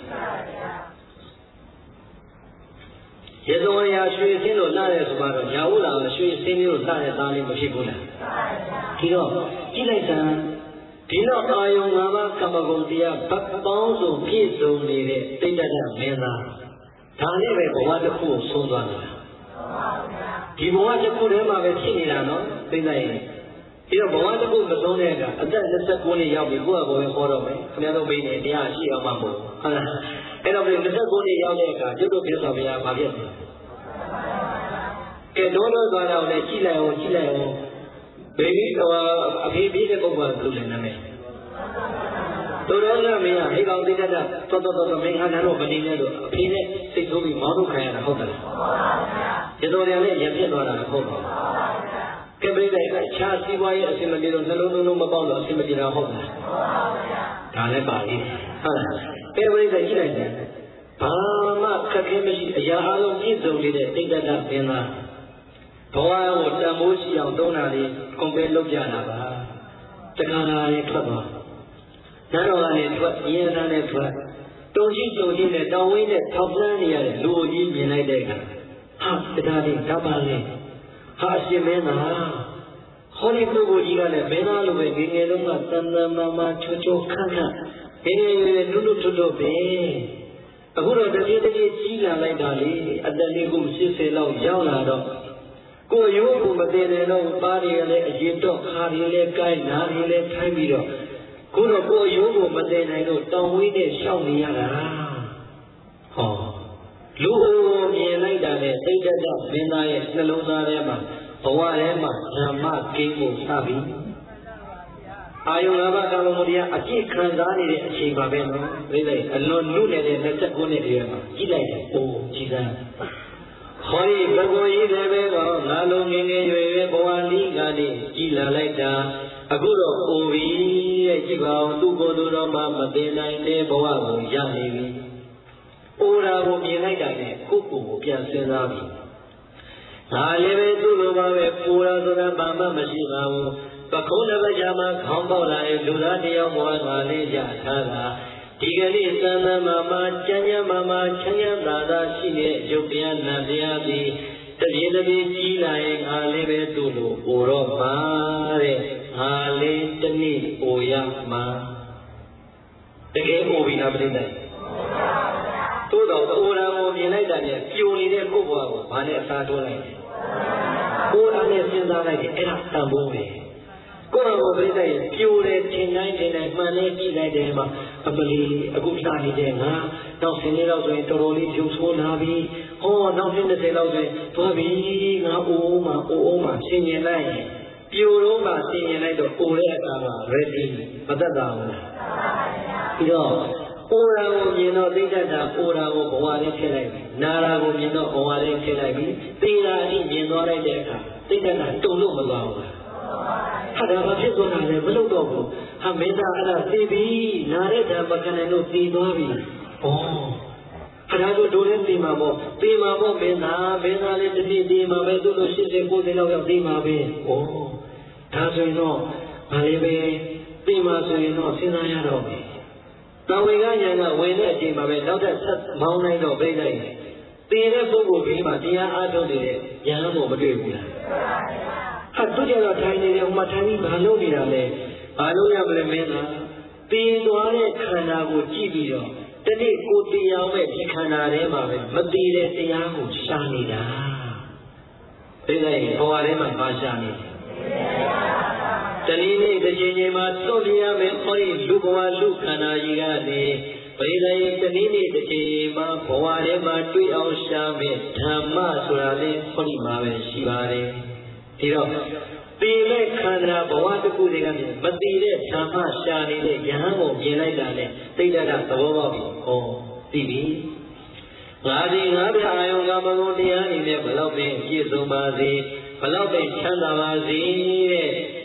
B: ရတော်ရာရွှေအင်းလို့လှတဲ့ဆိုတော့ညာဦးလာရွှေအင်းလို့လှတဲ့သားလေးမရှိဘူးလားဒီတော့ကြည့်လိုက်တာဒီတော့အာယုံ၅ပါးကမ္မဂုဏ်တရားဗတ်ပေါင်းစုံပြည့်စုံနေတဲ့တိဋ္ဌတမင်းသားဒါနဲ့ပဲဘဝတစ်ခုကိုဆုံးသွားတာဒီဘဝတစ်ခုထဲမှာပဲဖြစ်နေတာနော်သိနိုင်ရင်ဒီတော့ဘဝတစ်ခုမဆုံးတဲ့အခါအသက်၂၉နှစ်ရောက်ပြီကိုယ့်အဘောပဲခေါ်တော့မယ်ခင်ဗျားတို့ဘိနေတရားရှိအောင်မှာမဟုတ်ဟုတ်လားအဲ့တော့ဒီ၂၉နှစ်ရောက်တဲ့အခါကျွတ်တို့ပြသောဘုရားမဖြစ်ဘူးကဲတော့တော့သွားတော့လည်းကြည့်လိုက်အောင်ကြည့်လိုက်အောင်ဘေဘီတော့အဖေပြေးတဲ့ပုဂ္ဂိုလ်ကလူလည်းနာမည်တော်တော်ကမင်းကဟိကောင်တိတ္တတော်တော်တော်မင်းဟာတော့မနေနဲ့တော့အဖေနဲ့စိတ်ဆိုးပြီးမောင်းထုတ်ခံရတာဟုတ်တယ်ဟုတ်ပါဘူးရတော်တယ်လည်းရပြစ်သွားတာဟုတ်ပါဘူးကဲပြိတ္တအခြားစီးပွားရေးအဆင်မပြေတော့နှလုံးလုံးမပေါက်တော့အဆင်မပြေတာဟုတ်ပါဘူးဒါလည်းပါလိမ့်ဟုတ်လားကဲပြိတ္တကြည့်လိုက်တယ်ဘာမှခက်ခဲမရှိအရာအလုံးပြည့်စုံနေတဲ့တိတ္တပင်သားဘဝကိုတန်ဖိုးရှိအောင်သုံးတာလေးကွန်ပဲလုပ်ကြတာပါတက္ကရာလေးထွက်သွားနတ်တော်ကလည်းထွက်ရင်းသားနဲ့ထွက်တုံရှိတုံရှိနဲ့တောင်းဝင်းနဲ့ထောက်ပန်းနေရတဲ့လူကြီးမြင်လိုက်တဲ့အခါဟာတရားလေးဓာပါလေးဟာအရှင်မင်းသားဟောဒီပုဂ္ဂိုလ်ကြီးကလည်းမင်းသားလိုပဲငယ်ငယ်လုံးကတန်တန်မာမာချောချောခန့်ခန့်ငယ်ငယ်လေးနုနုထွတ်ထွတ်ပဲအခုတော့တတိတတိကြီးလာလိုက်တာလေအတန်လေးကို၈၀လောက်ရောက်လာတော့ကိုရိုးကိုမတင်တယ်တော့ပါးတွေကလည်းအရင်တော့ခါတွေလည်းကိုင်းနားတွေလည်းထိုင်းပြီးတော့ကိုတော့ကိုရိုးကိုမတင်နိုင်တော့တောင်ဝင်းနဲ့ရှောက်နေရတာဟောလူကိုမြင်လိုက်တာနဲ့သိတ္တမင်းသားရဲ့နှလုံးသားထဲမှာဘဝထဲမှာဓမ္မကိန်းကိုစပြီးအာယု၅ပါးကာလမုတရားအပြည့်ခံစားနေတဲ့အချိန်ပါပဲနော်သိလိုက်အလွန်နုနေတဲ့၂၉နှစ်တည်းမှာကြည့်လိုက်တယ်အိုးကြည်စမ်းဟောဒီဘဂဝါကြီးတွေပဲတော့ငါလုံးငင်းငယ်ရွယ်ရွယ်ဘဝလီကနေကြည်လာလိုက်တာအခုတော့အိုပြီတဲ့ကြည့်ပါဦးသူ့ကိုယ်သူတော်မှမသိနိုင်တဲ့ဘဝကိုရနေပြီအိုရာကိုမြင်လိုက်တာနဲ့ကိုယ့်ကိုယ်ကိုပြန်စဉ်းစားပြီငါလည်းပဲသူ့လိုပါပဲပူရာဆိုတာဘာမှမရှိပါဘူးပခုံးတစ်ပတ်ကြာမှခေါင်းပေါက်လာတဲ့လူသားတယောက်ဘဝငါလေးရထားတာဒီကနေ့သံဃာမှာမှာကျမ်းကျမ်းမှာမှာချမ်းချမ်းသာသာရှိတဲ့ရုပ်တရားနာတရားပြီးတပြေတပြေကြီးလာရင်ငါလေးပဲသူ့လိုအိုတော့မှာတဲ့ငါလေးတနည်းအိုရမှာတကယ်အိုပြီလားပြိတ္တိုင်သို့တော့အိုရာကိုမြင်လိုက်တာနဲ့ပြိုနေတဲ့ကိုယ့်ဘဝကိုဘာနဲ့အစားထိုးလိုက်လဲအိုရာနဲ့စဉ်းစားလိုက်ရင်အဲ့ဒါတန်ဖိုးပဲကိုယ်တော်ကိုပြိတ္တိုင်ပြိုတယ်ထင်တိုင်းထင်တိုင်းမှန်နေကြည့်လိုက်တယ်မှာအပလီအခုစနေတဲ့ငါနောက်ဆင်းနေတော့ဆိုရင်တော်တော်လေးဖြူဆိုးလာပြီဟောနောက်နှစ်၂၀လောက်ဆိုရင်သွားပြီငါအိုးမှအိုးအိုးမှဆင်ញင်လိုက်ရင်ပြိုတော့မှဆင်ញင်လိုက်တော့အိုတဲ့အခါမှာ ready မတတ်တာဘူးလားပြီးတော့အိုရာကိုမြင်တော့သိတတ်တာအိုရာကိုဘဝလေးဖြစ်လိုက်ပြီနာရာကိုမြင်တော့ဘဝလေးဖြစ်လိုက်ပြီသိရာအထိမြင်သွားလိုက်တဲ့အခါသိတတ်တာတုံလို့မသွားဘူးလားဟာဒါဘာဖြစ်သွားတာလဲမလုပ်တော့ဘူးဟာမင်းသားအဲ့ဒါသိပြီနာတဲ့ဓမ္မကဏ္ဍတို့သိသွားပြီဩဟာဒါတို့တို့လည်းသိမှာပေါ့သိမှာပေါ့မင်းသားမင်းသားလေးတစ်ပြည်သိမှာပဲသူ့လို၈၀၉၀လောက်ရောက်သိမှာပဲဩဒါဆိုရင်တော့ဘာလေးပဲသိမှာဆိုရင်တော့စဉ်းစားရတော့ပြီတော်ဝေကညာကဝင်တဲ့အချိန်မှာပဲနောက်ထပ်ဆက်မောင်းနိုင်တော့ပြိတ္တိုင်သိတဲ့ပုဂ္ဂိုလ်ပြီးမှတရားအားထုတ်နေတဲ့ဉာဏ်ကိုမတွေ့ဘူးလားဟာသူကြတော့ထိုင်နေတယ်ဟိုမှာထိုင်ပြီးဘာလုပ်နေတာလဲဘာလုပ်ရမလဲမင်းသားတည်သွားတဲ့ခန္ဓာကိုကြည့်ပြီးတော့တနေ့ကိုတရားမဲ့ဒီခန္ဓာထဲမှာပဲမတည်တဲ့တရားကိုရှာနေတာသိလိုက်ဘဝထဲမှာပါရှာနေတနည်းနည်းတစ်ချိန်ချိန်မှာသွတ်ပြရမယ်ဟောဒီလူဘဝလူခန္ဓာကြီးကနေပရိသေတနည်းနည်းတစ်ချိန်ချိန်မှာဘဝထဲမှာတွေ့အောင်ရှာမယ်ဓမ္မဆိုတာလေးဟောဒီမှာပဲရှိပါတယ်ဒီတော့တည်တဲ့ခန္ဓာဘဝတစ်ခုတည်းကနေမတည်တဲ့ဓမ္မရှာနေတဲ့ယဟန်ကိုမြင်လိုက်တာနဲ့သိတတ်တာသဘောပေါက်ပြီဟောသိပြီငါဒီငါပြအာယုံကမဂုဏ်တရားအနေနဲ့ဘလောက်ပင်ပြည့်စုံပါစေဘလောက်ပင်ချမ်းသာပါစေတဲ့င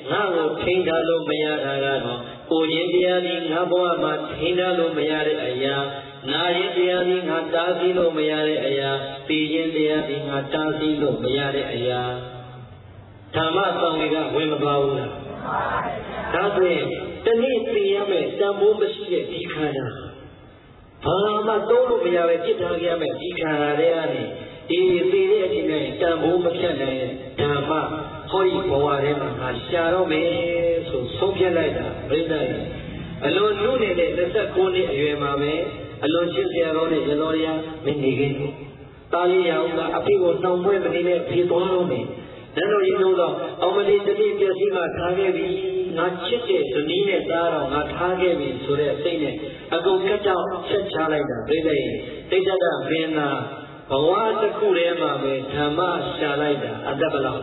B: ငါ့ကိုထိန်းထားလို့မရတာကတော့ကိုရင်တရားဒီငါဘဝမှာထိန်းထားလို့မရတဲ့အရာနာရင်တရားဒီငါတားဆီးလို့မရတဲ့အရာသိရင်တရားဒီငါတားဆီးလို့မရတဲ့အရာဓမ္မဆောင်တွေကဝင်မသွားဘူးလားဒါဆိုရင်တနေ့သိရမယ်တန်ဖိုးမရှိတဲ့ဒီခန္ဓာဘာမှသုံးလို့မရပဲပြစ်ထားကြမယ်ဒီခန္ဓာတွေကနေဒီသိတဲ့အချိန်တိုင်းတန်ဖိုးမဖြတ်နိုင်တဲ့ဓမ္မဟောဒီဘဝထဲမှာငါရှာတော့မယ်ဆိုဆုံးဖြတ်လိုက်တာပြိဿရဲ့အလွန်နုနေတဲ့၂၉နှစ်အရွယ်မှာပဲအလွန်ချစ်စရာကောင်းတဲ့ရသော်ရမနေခင်တာလီရအောင်ကအဖေကိုနှောင်ပွဲမနေနဲ့ဖေသွားတော့မယ်နန်းတော်ကြီးတို့တော့အောင်မလေးတတိပြည့်စည်မှထားခဲ့ပြီငါချစ်တဲ့ဇနီးနဲ့သားတော်ငါထားခဲ့ပြီဆိုတဲ့စိတ်နဲ့အကုန်ကကြောက်ချက်ချလိုက်တာပြိဿရဲ့တိတ်တတ်မင်းသားဘဝတစ်ခုထဲမှာပဲဓမ္မရှာလိုက်တာအသက်ဘယ်လော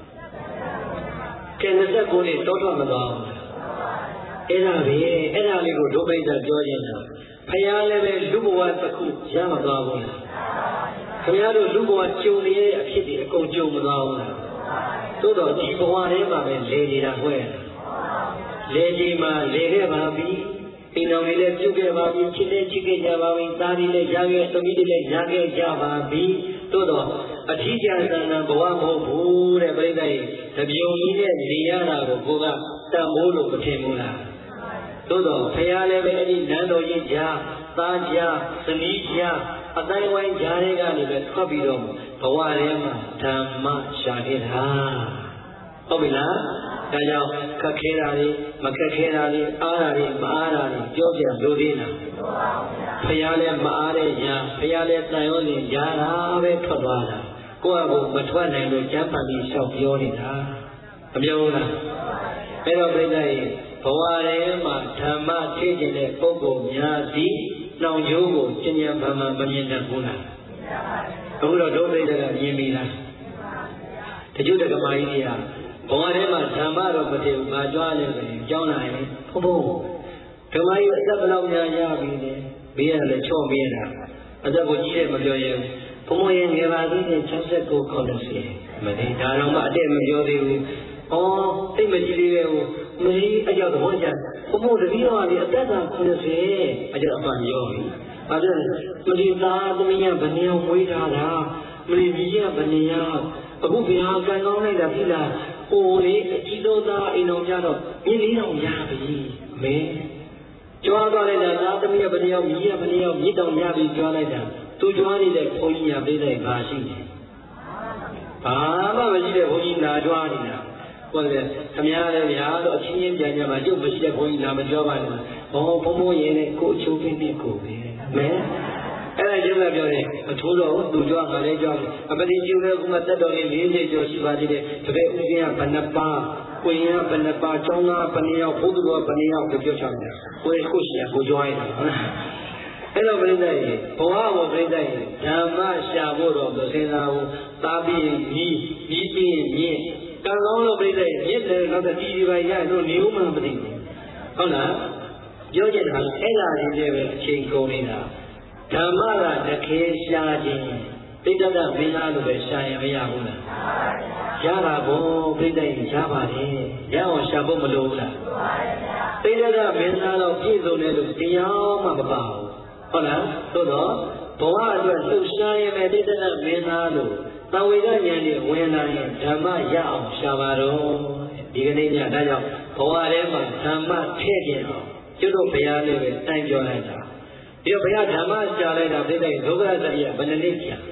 B: က်ကဲ၂၉နှစ်တောထွက်မသွားဘူးအဲ့ဒါပဲအဲ့ဒါလေးကိုဒုပိဋကပြောနေတာဖယားလည်းပဲလူဘဝတစ်ခုရမသွားဘူးလားခင်ဗျားတို့လူဘဝကြုံနေတဲ့အဖြစ်တွေအကုန်ကြုံမသွားဘူးလားသို့တော့ဒီဘဝထဲမှာပဲလေနေတာခွဲလေဒီမှာလေခဲ့ပါပြီအိမ်တော်လေးလည်းပြုတ်ခဲ့ပါပြီချစ်လည်းချစ်ခဲ့ကြပါပြီသားလေးလည်းရခဲ့သမီးလေးလည်းရခဲ့ကြပါပြီသို့တော့အထီးကျန်ဆန္ဒဘဝမဟုတ်ဘူးတဲ့ပြိဿရဲ့တပြုံကြီးနဲ့နေရတာကိုကိုကတန်မိုးလို့မထင်ဘူးလားသို့တော့ဖယားလည်းပဲအဲ့ဒီနန်းတော်ကြီးကြားသားကြားဇနီးကြားအတိုင်းဝိုင်းကြားတွေကနေပဲထွက်ပြီးတော့ဘဝထဲမှာဓမ္မရှာခဲ့တာဟုတ်ပြီလားဒါကြောင့်ခက်ခဲတာတွေမခက်ခဲတာတွေအားတာတွေမအားတာတွေပြောပြလို့သေးလားဖယားလည်းမအားတဲ့ညာဖယားလည်းတန်ရုံးရင်ညာတာပဲထွက်သွားတာကိုယ့်အကိုမထွက်နိုင်လို့ကျမ်းပန်ပြီးလျှောက်ပြောနေတာမပြောဘူးလားအဲ့တော့ပြိဿရဲ့ဘဝထဲမှာဓမ္မသိကျင်တဲ့ပုဂ္ဂိုလ်များသည်နှောင်ကြိုးကိုကျဉ်းကျဉ်းပန်းပန်းမမြင်တတ်ဘူးလားအခုတော့ဒုပိဋကမြင်ပြီလားတချို့တက္ကမကြီးတွေကဘဝထဲမှာဓမ္မတော့မတည်ဘူးငါကြွားနေတယ်ကြောင်းလာရင်ဘုံဘုံဓမ္မကြီးအသက်ဘယ်လောက်များရပြီလဲဘေးကလည်းချော့မေးတာအသက်ကိုကြီးတယ်မပြောရင်ဘုံဘုံရဲ့ငယ်ပါသေးတယ်၆၉ခုနှစ်ဆယ်မသိဒါတော့မှအတက်မပြောသေးဘူးဩသိမကြည့်သေးပဲဟိုမကြီးအကြောက်တော့ကြဘုံဘုံတပည့်တော်ကအသက်ကခုနှစ်ဆယ်အကြောက်အမှန်ပြောပြီအဲဒါမဒီသားသမီးကဘယ်နည်းမွေးထားတာမဒီကြီးကဘယ်နည်းအခုဘုရားကံကောင်းလိုက်တာဖြစ်လားဟိုလေအကြီးဆုံးသားအိမ်တော်ကြတော့မြင်းလေးတော်ရပြီမင်းကြွားသွားလိုက်တာသားသမီးကဘယ်နည်းရောက်မြည်ကဘယ်နည်းရောက်မြစ်တော်ရပြီကြွားလိုက်တာသူကြွားနေတဲ့ဘုန်းကြီးရပေးတဲ့ဘာရှိလဲဘာမှမရှိတဲ့ဘုန်းကြီးလာကြွားနေတာဟုတ်တယ်ခမည်းလည်းဗျာတော့အချင်းချင်းပြန်ကြမှာကျုပ်မရှိတဲ့ဘုန်းကြီးလာမကြွားပါနဲ့ဘောဘုံဘုံရဲ့ကိုအချိုးပင်းနဲ့ကိုပဲမင်းအဲ့ဒါကျုပ်ကပြောတယ်အထိုးတော့သူကြွားငါလည်းကြွားအပတိကျုပ်လည်းခုမှတက်တော်လေးလေးလေးကျော်ရှိပါသေးတယ်တပည့်ဦးကြီးကဘဏ္ဍပါကိုရင်ကဘဏ္ဍပါကျောင်းသားဘဏ္ဍရောက်ဘုသူတော်ဘဏ္ဍရောက်ပြောချင်တယ်ကိုယ်ခုရှိရကိုကြွားရတယ်ဟုတ်လားအဲ့လိုပြိဿရဲ့ဘဝကိုပြိဿရဲ့ဓမ္မရှာဖို့တော့မစင်စားဘူးသားပြီးကြီးကြီးပြီးမြင့်ကံကောင်းလို့ပြိဿရဲ့မြင့်တယ်တော့ဒီဒီပိုင်းရတော့နေဦးမှမသိဘူးဟုတ်လားပြောချင်တာအဲ့ဒါလေးလည်းပဲအချိန်ကုန်နေတာဓမ္မကတခဲရှားခြင်းပိဋကမင်းသားလိုပဲရှာရင်မရဘူးလားရပါဘောပိဋကရပါတယ်ရအောင်ရှာဖို့မလိုဘူးလားပိဋကမင်းသားတော့ပြည့်စုံတယ်လို့တရားမှမပါဘူးဟုတ်လားသို့တော့ဘဝအတွက်လှုပ်ရှားရင်ပဲပိဋကမင်းသားလို့သံဝေဒဉာဏ်နဲ့ဝင်လာရင်ဓမ္မရအောင်ရှာပါတော့ဒီကနေ့ညဒါကြောင့်ဘဝထဲမှာဓမ္မထည့်ခြင်းအောင်ကျွတ်တို့ဘုရားလည်းပဲတိုင်ပြောလိုက်တာဒီဘုရားဓမ္မရှာလိုက်တာပြိဿဒုက္ခသတိကဘယ်နှနှစ်ကြာ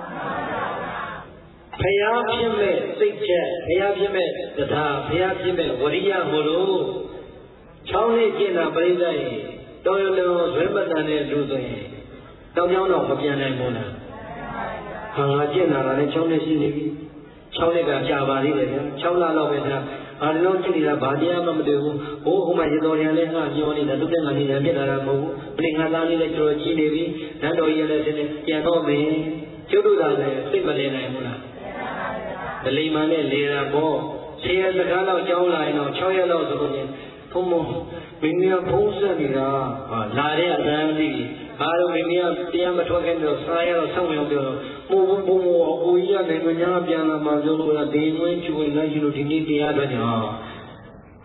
B: ဘုရားဖြစ်မဲ့စိတ်ချက်ဘုရားဖြစ်မဲ့တရားဘုရားဖြစ်မဲ့ဝရိယမို့လို့၆နှစ်ကျင့်တာပြိဿရဲ့တော်ရုံတော်ဇွဲပတန်တဲ့လူဆိုရင်တောင်းကြောင်းတော့မပြန်နိုင်ဘူးလားဟာငါကျင့်တာလည်း၆နှစ်ရှိနေပြီ၆နှစ်ကကြာပါသေးတယ်ဗျာ၆လလောက်ပဲဒါအားလုံးကြည့်နေတာဘာတရားမှမတွေ့ဘူးဟိုဟိုမှာရေတော်ရံလည်းငါပြောနေတာသူတက်ငါနေတယ်ပြစ်လာတာမဟုတ်ဘူးဘယ်ငါသားလေးလည်းတော်တော်ကြီးနေပြီနန်းတော်ကြီးလည်းတင်းတင်းပြန်တော့မယ်ကျုပ်တို့ကလည်းစိတ်မလည်နိုင်ဘူးလားဒလိမန်နဲ့လေတာပေါ့ဆယ်ရက်စကားလောက်ကြောင်းလာရင်တော့၆ရက်လောက်ဆိုလို့ချင်းဘုံဘုံမင်းကြီးဖုံးဆက်နေတာဟာလာတဲ့အတန်းသိပြီဘာလို့မင်းကြီးတရားမထွက်ခဲ့တော့စားရတော့ဆောင်းရုံပြောတော့မိုးဘုံဘုံအကိုကြီးကလည်းမညာပြန်လာမှပြောလို့လားဒီငွေချွေလိုက်ရှိလို့ဒီနေ့တရားတော့ညာ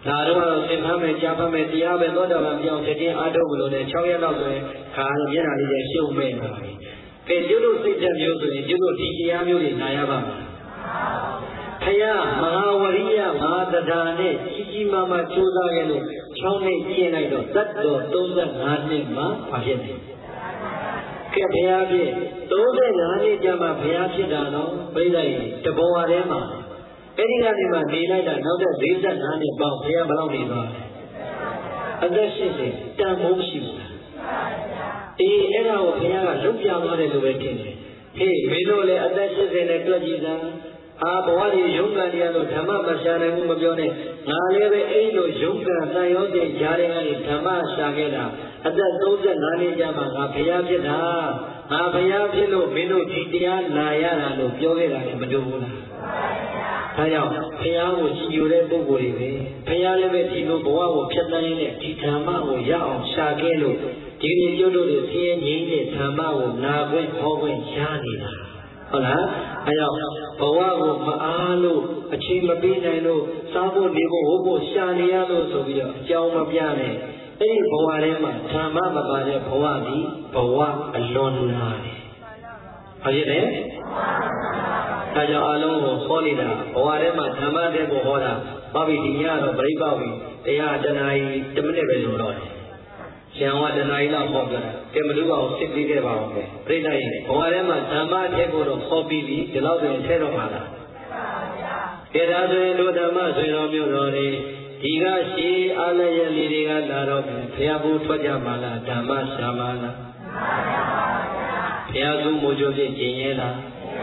B: ဒါတော့သင်္ခါမဲ့ကြားဖမဲ့တရားပဲသောတာပန်ပြောင်းတဲ့အားထုတ်လို့လည်း၆ရက်လောက်ဆိုရင်ခါမျက်နှာလေးကျရှုပ်မဲ့ပါပြီ။ကဲကျုပ်တို့စိတ်သက်မျိုးဆိုရင်ကျုပ်တို့ဒီတရားမျိုးတွေနာရပါမယ်။ဘုရားမဟာဝရိယမဟာတဒါနဲ့ကြီးကြီးမားမားကြိုးစားခဲ့လို့၆နှစ်ကျင့်လိုက်တော့သတ္တောသုံးဆယ့်ငါးနှစ်မှာဘာဖြစ်လဲ။ကဲဘုရားဖြစ်သုံးဆယ့်ငါးနှစ်ကျမှဘုရားဖြစ်တာတော့ပြိဿရေတဘောထဲမှာအဲ့ဒီကနေမှနေလိုက်တာနောက်တဲ့၄၅နှစ်ပေါင်းဘုရားဘယ်လောက်နေသွားလဲအသက်ရှစ်ဆယ်တန်ဖိုးမရှိဘူးအေးအဲ့ဒါကိုဘုရားကလွတ်ပြသွားတယ်လို့ပဲထင်တယ်ဟေးမင်းတို့လည်းအသက်ရှစ်ဆယ်နဲ့တွက်ကြည့်စမ်းအာဘဝကြီးရုံးကန်ရလို့ဓမ္မမရှာနိုင်ဘူးမပြောနဲ့ငါလည်းပဲအဲ့လိုရုံးကန်တန်ရောတဲ့ကြားထဲကနေဓမ္မရှာခဲ့တာအသက်သုံးဆယ့်ငါးနှစ်ကြာမှငါဘုရားဖြစ်တာငါဘုရားဖြစ်လို့မင်းတို့ဒီတရားနာရတာလို့ပြောခဲ့တာလည်းမတူဘူးလားဒါကြောင့်ဘုရားကိုကြည်ညိုတဲ့ပုဂ္ဂိုလ်တွေပဲဘုရားလည်းပဲဒီလိုဘဝကိုဖြတ်သန်းရတဲ့ဒီဓမ္မကိုရအောင်ရှာခဲ့လို့ဒီနေ့ကျုပ်တို့တွေဆင်းရဲငြိမ်းတဲ့ဓမ္မကိုနာခွင့်ဟောခွင့်ရနေတာဟုတ်လားအဲကြောင့်ဘဝကိုမအားလို့အချိန်မပေးနိုင်လို့စားဖို့နေဖို့ဟိုဖို့ရှာနေရလို့ဆိုပြီးတော့အကြောင်းမပြနဲ့အဲ့ဒီဘဝထဲမှာဓမ္မမပါတဲ့ဘဝဒီဘဝအလွန်နာတယ်ဟုတ်ရဲ့လေဒါကြောင့်အလုံးကိုဟောနေတာဘဝထဲမှာဓမ္မတဲ့ကိုဟောတာဘာဖြစ်ဒီညတော့ပြိပောက်ပြီတရားတနာရီတစ်မိနစ်ပဲလို့တော့တယ်။ရှင်ဝတနာရီလောက်ဟောပြတာကဲမလို့အောင်စစ်ပြီးခဲ့ပါအောင်ပဲပြိဿရင်ဘဝထဲမှာဓမ္မတဲ့ကိုတော့ဟောပြီးပြီဒီလောက်ဆိုရင်ထဲတော့မှာလား။ကဲဒါဆိုရင်တို့ဓမ္မဆိုရင်တော့မျိုးတော်တွေဒီကရှေးအားလည်းရလေးတွေကလာတော့ဘုရားဘုထွက်ကြမှာလားဓမ္မရှာမှာလားဘုရားစုမိုးကြိုးဖြင့်ကျင်ရဲလား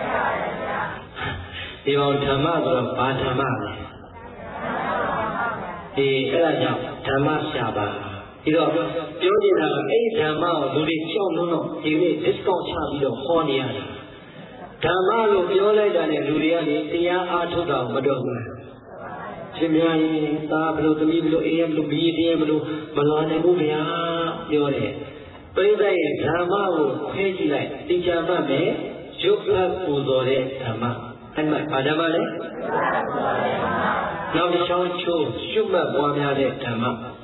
B: ဒီကောင်ဓမ္မဆိုတော့ဘာဓမ္မလဲဒီအဲ့ဒါကြောင့်ဓမ္မရှာပါဒီတော့ပြောနေတာကအဲ့ဒီဓမ္မကိုလူတွေကြောက်လို့တော့ဒီနေ့ discount ချပြီးတော့ဟောနေရတယ်ဓမ္မလို့ပြောလိုက်တာနဲ့လူတွေကနေတရားအားထုတ်တာမတော်ဘူးရှင်များရင်သားဘလို့သမီးဘလို့အေးဘလို့ဘီးတင်းဘလို့မလွန်နိုင်ဘူးဗျာပြောတယ်ပြိဿရဲ့ဓမ္မကိုခွဲကြည့်လိုက်သိကြမှမယ်ရုပ်ဖတ်ပူဇော်တဲ့ဓမ္မအဲ့မှာဘာဓမ္မလဲနောက်တစ်ချောင်းချိုးရှုမှတ်ပွားများတဲ့ဓမ္မ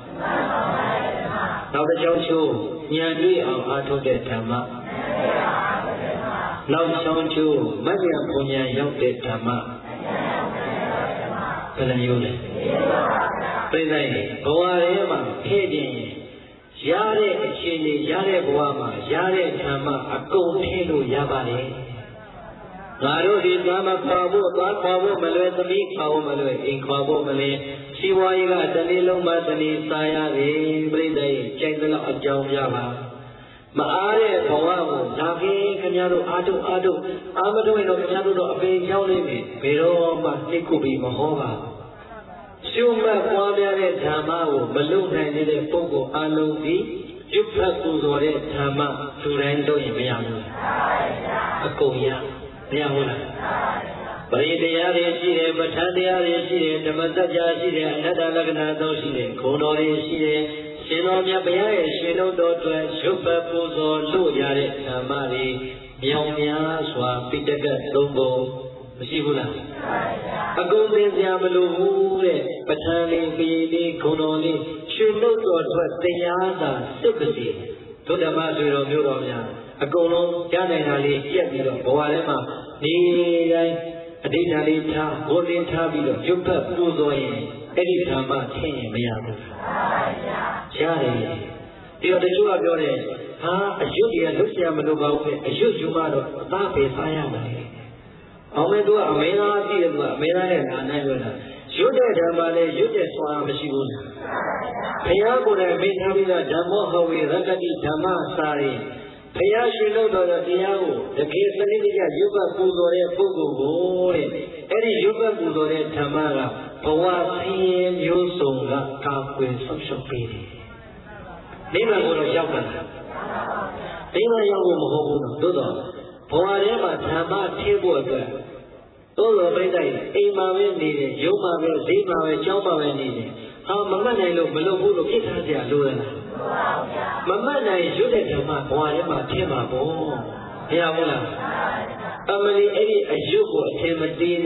B: နောက်တစ်ချောင်းချိုးဉာဏ်တွေ့အောင်အားထုတ်တဲ့ဓမ္မနောက်တစ်ချောင်းချိုးမဉ္ဇဉ်ပူဉဏ်ရောက်တဲ့ဓမ္မဘယ်လိုမျိုးလဲပြိဿရဲ့ဘဝထဲမှာဖြည့်ခြင်းရတဲ့အခြေအနေရတဲ့ဘဝမှာရတဲ့ဓမ္မအကုန်ထည့်လို့ရပါတယ်ငါတို့ဒီသွားမခွာဖို့သွားခွာဖို့မလွယ်သမီးခွာဖို့မလွယ်အိမ်ခွာဖို့မလွယ်စီဝါရေးကတနေ့လုံးမှတနေ့စားရတယ်ပြိဿရဲ့ကြိုက်တဲ့လောက်အကြောင်းပြပါမအားတဲ့ဘဝကိုဒါကင်းခင်ဗျားတို့အာတုအာတုအာမတို့ရင်တော့ခင်ဗျားတို့တော့အပင်ကြောင်းနေပြီဘယ်တော့မှနှိတ်ခုပြီးမဟောပါရှုမှတ်ပွားများတဲ့ဓမ္မကိုမလုံနိုင်တဲ့ပုဂ္ဂိုလ်အလုံးဒီရုပ်ဖတ်ပူဇော်တဲ့ဓမ္မလူတိုင်းလုပ်ရင်မရဘူးအကုန်ရမရဘူးလားပရိတရားတွေရှိတယ်ပဋ္ဌာန်းတရားတွေရှိတယ်ဓမ္မစကြာရှိတယ်အနတ္တလက္ခဏာသုံးရှိတယ်ဂုဏ်တော်တွေရှိတယ်ရှင်တော်မြတ်ဘုရားရဲ့ရှင်တော်တော်အတွက်ရုပ်ဖတ်ပူဇော်လို့ရတဲ့ဓမ္မတွေမြောင်များစွာပိဋကတ်သုံးပုံမရှိဘူးလားအကုန်သိစရာမလိုဘူးတဲ့ပဋ္ဌာန်းလေးပိယလေးဂုဏ်တော်လေးရှင်တော်တော်အတွက်တရားသာစိတ်ပါစေဒုဓမ္မဆွေတော်မျိုးတော်များအကုန်လုံးကြားနိုင်တာလေးပြက်ပြီးတော့ဘဝထဲမှာနေတိုင်းအဋ္ဌာလေးထားဘုရင်ထားပြီးတော့ရုပ်ဖတ်ပူဇော်ရင်အဲ့ဒီဓမ္မထင်ရင်မရဘူးရတယ်ဒီတော့တချို့ကပြောတယ်ဟာအယုတ်ကြီးကလွတ်เสียမလို့ပါဘူးအယုတ်ယူမှတော့အသားပဲစားရမှာလေအောင်မဲ့သူကအမေသားသိတယ်သူကအမေသားနဲ့နာနိုင်လို့လားရွတ်တဲ့ဓမ္မနဲ့ရွတ်တဲ့ဆွမ်းမရှိဘူးလားဘုရားကိုယ်တိုင်မေးထားပြီးတော့ဓမ္မောဟောဝေရတတိဓမ္မစာရင်ဘုရားရှင်လို့တော်တရားကိုတကယ်စနစ်တကျရုပ်ကပူဇော်တဲ့ပုဂ္ဂိုလ်ကိုတဲ့အဲ့ဒီရုပ်ကပူဇော်တဲ့ဓမ္မကဘဝဆင်းရဲမျိုးစုံကကာကွယ်ဆောက်ရှောက်ပေးတယ်နိဗ္ဗာန်ကိုတော့ရောက်တာနိဗ္ဗာန်ရောက်ဖို့မဟုတ်ဘူးတော့သို့တော့ဘဝထဲမှာဓမ္မထည့်ဖို့အတွက်သို့တော်ပြိတ္တိအိမ်မှာပဲနေတယ်ရုံမှာပဲဈေးမှာပဲကျောင်းမှာပဲနေတယ်ဟာမမှတ်နိုင်လို့မလုပ်ဘူးလို့ဖြစ်ထားကြလို့ရလားမမှတ်နိုင်ရွတ်တဲ့ဓမ္မဘဝထဲမှာထည့်မှာပေါ့မရဘူးလားအမလီအဲ့ဒီအယုတ်ကိုအထင်မသေးနဲ့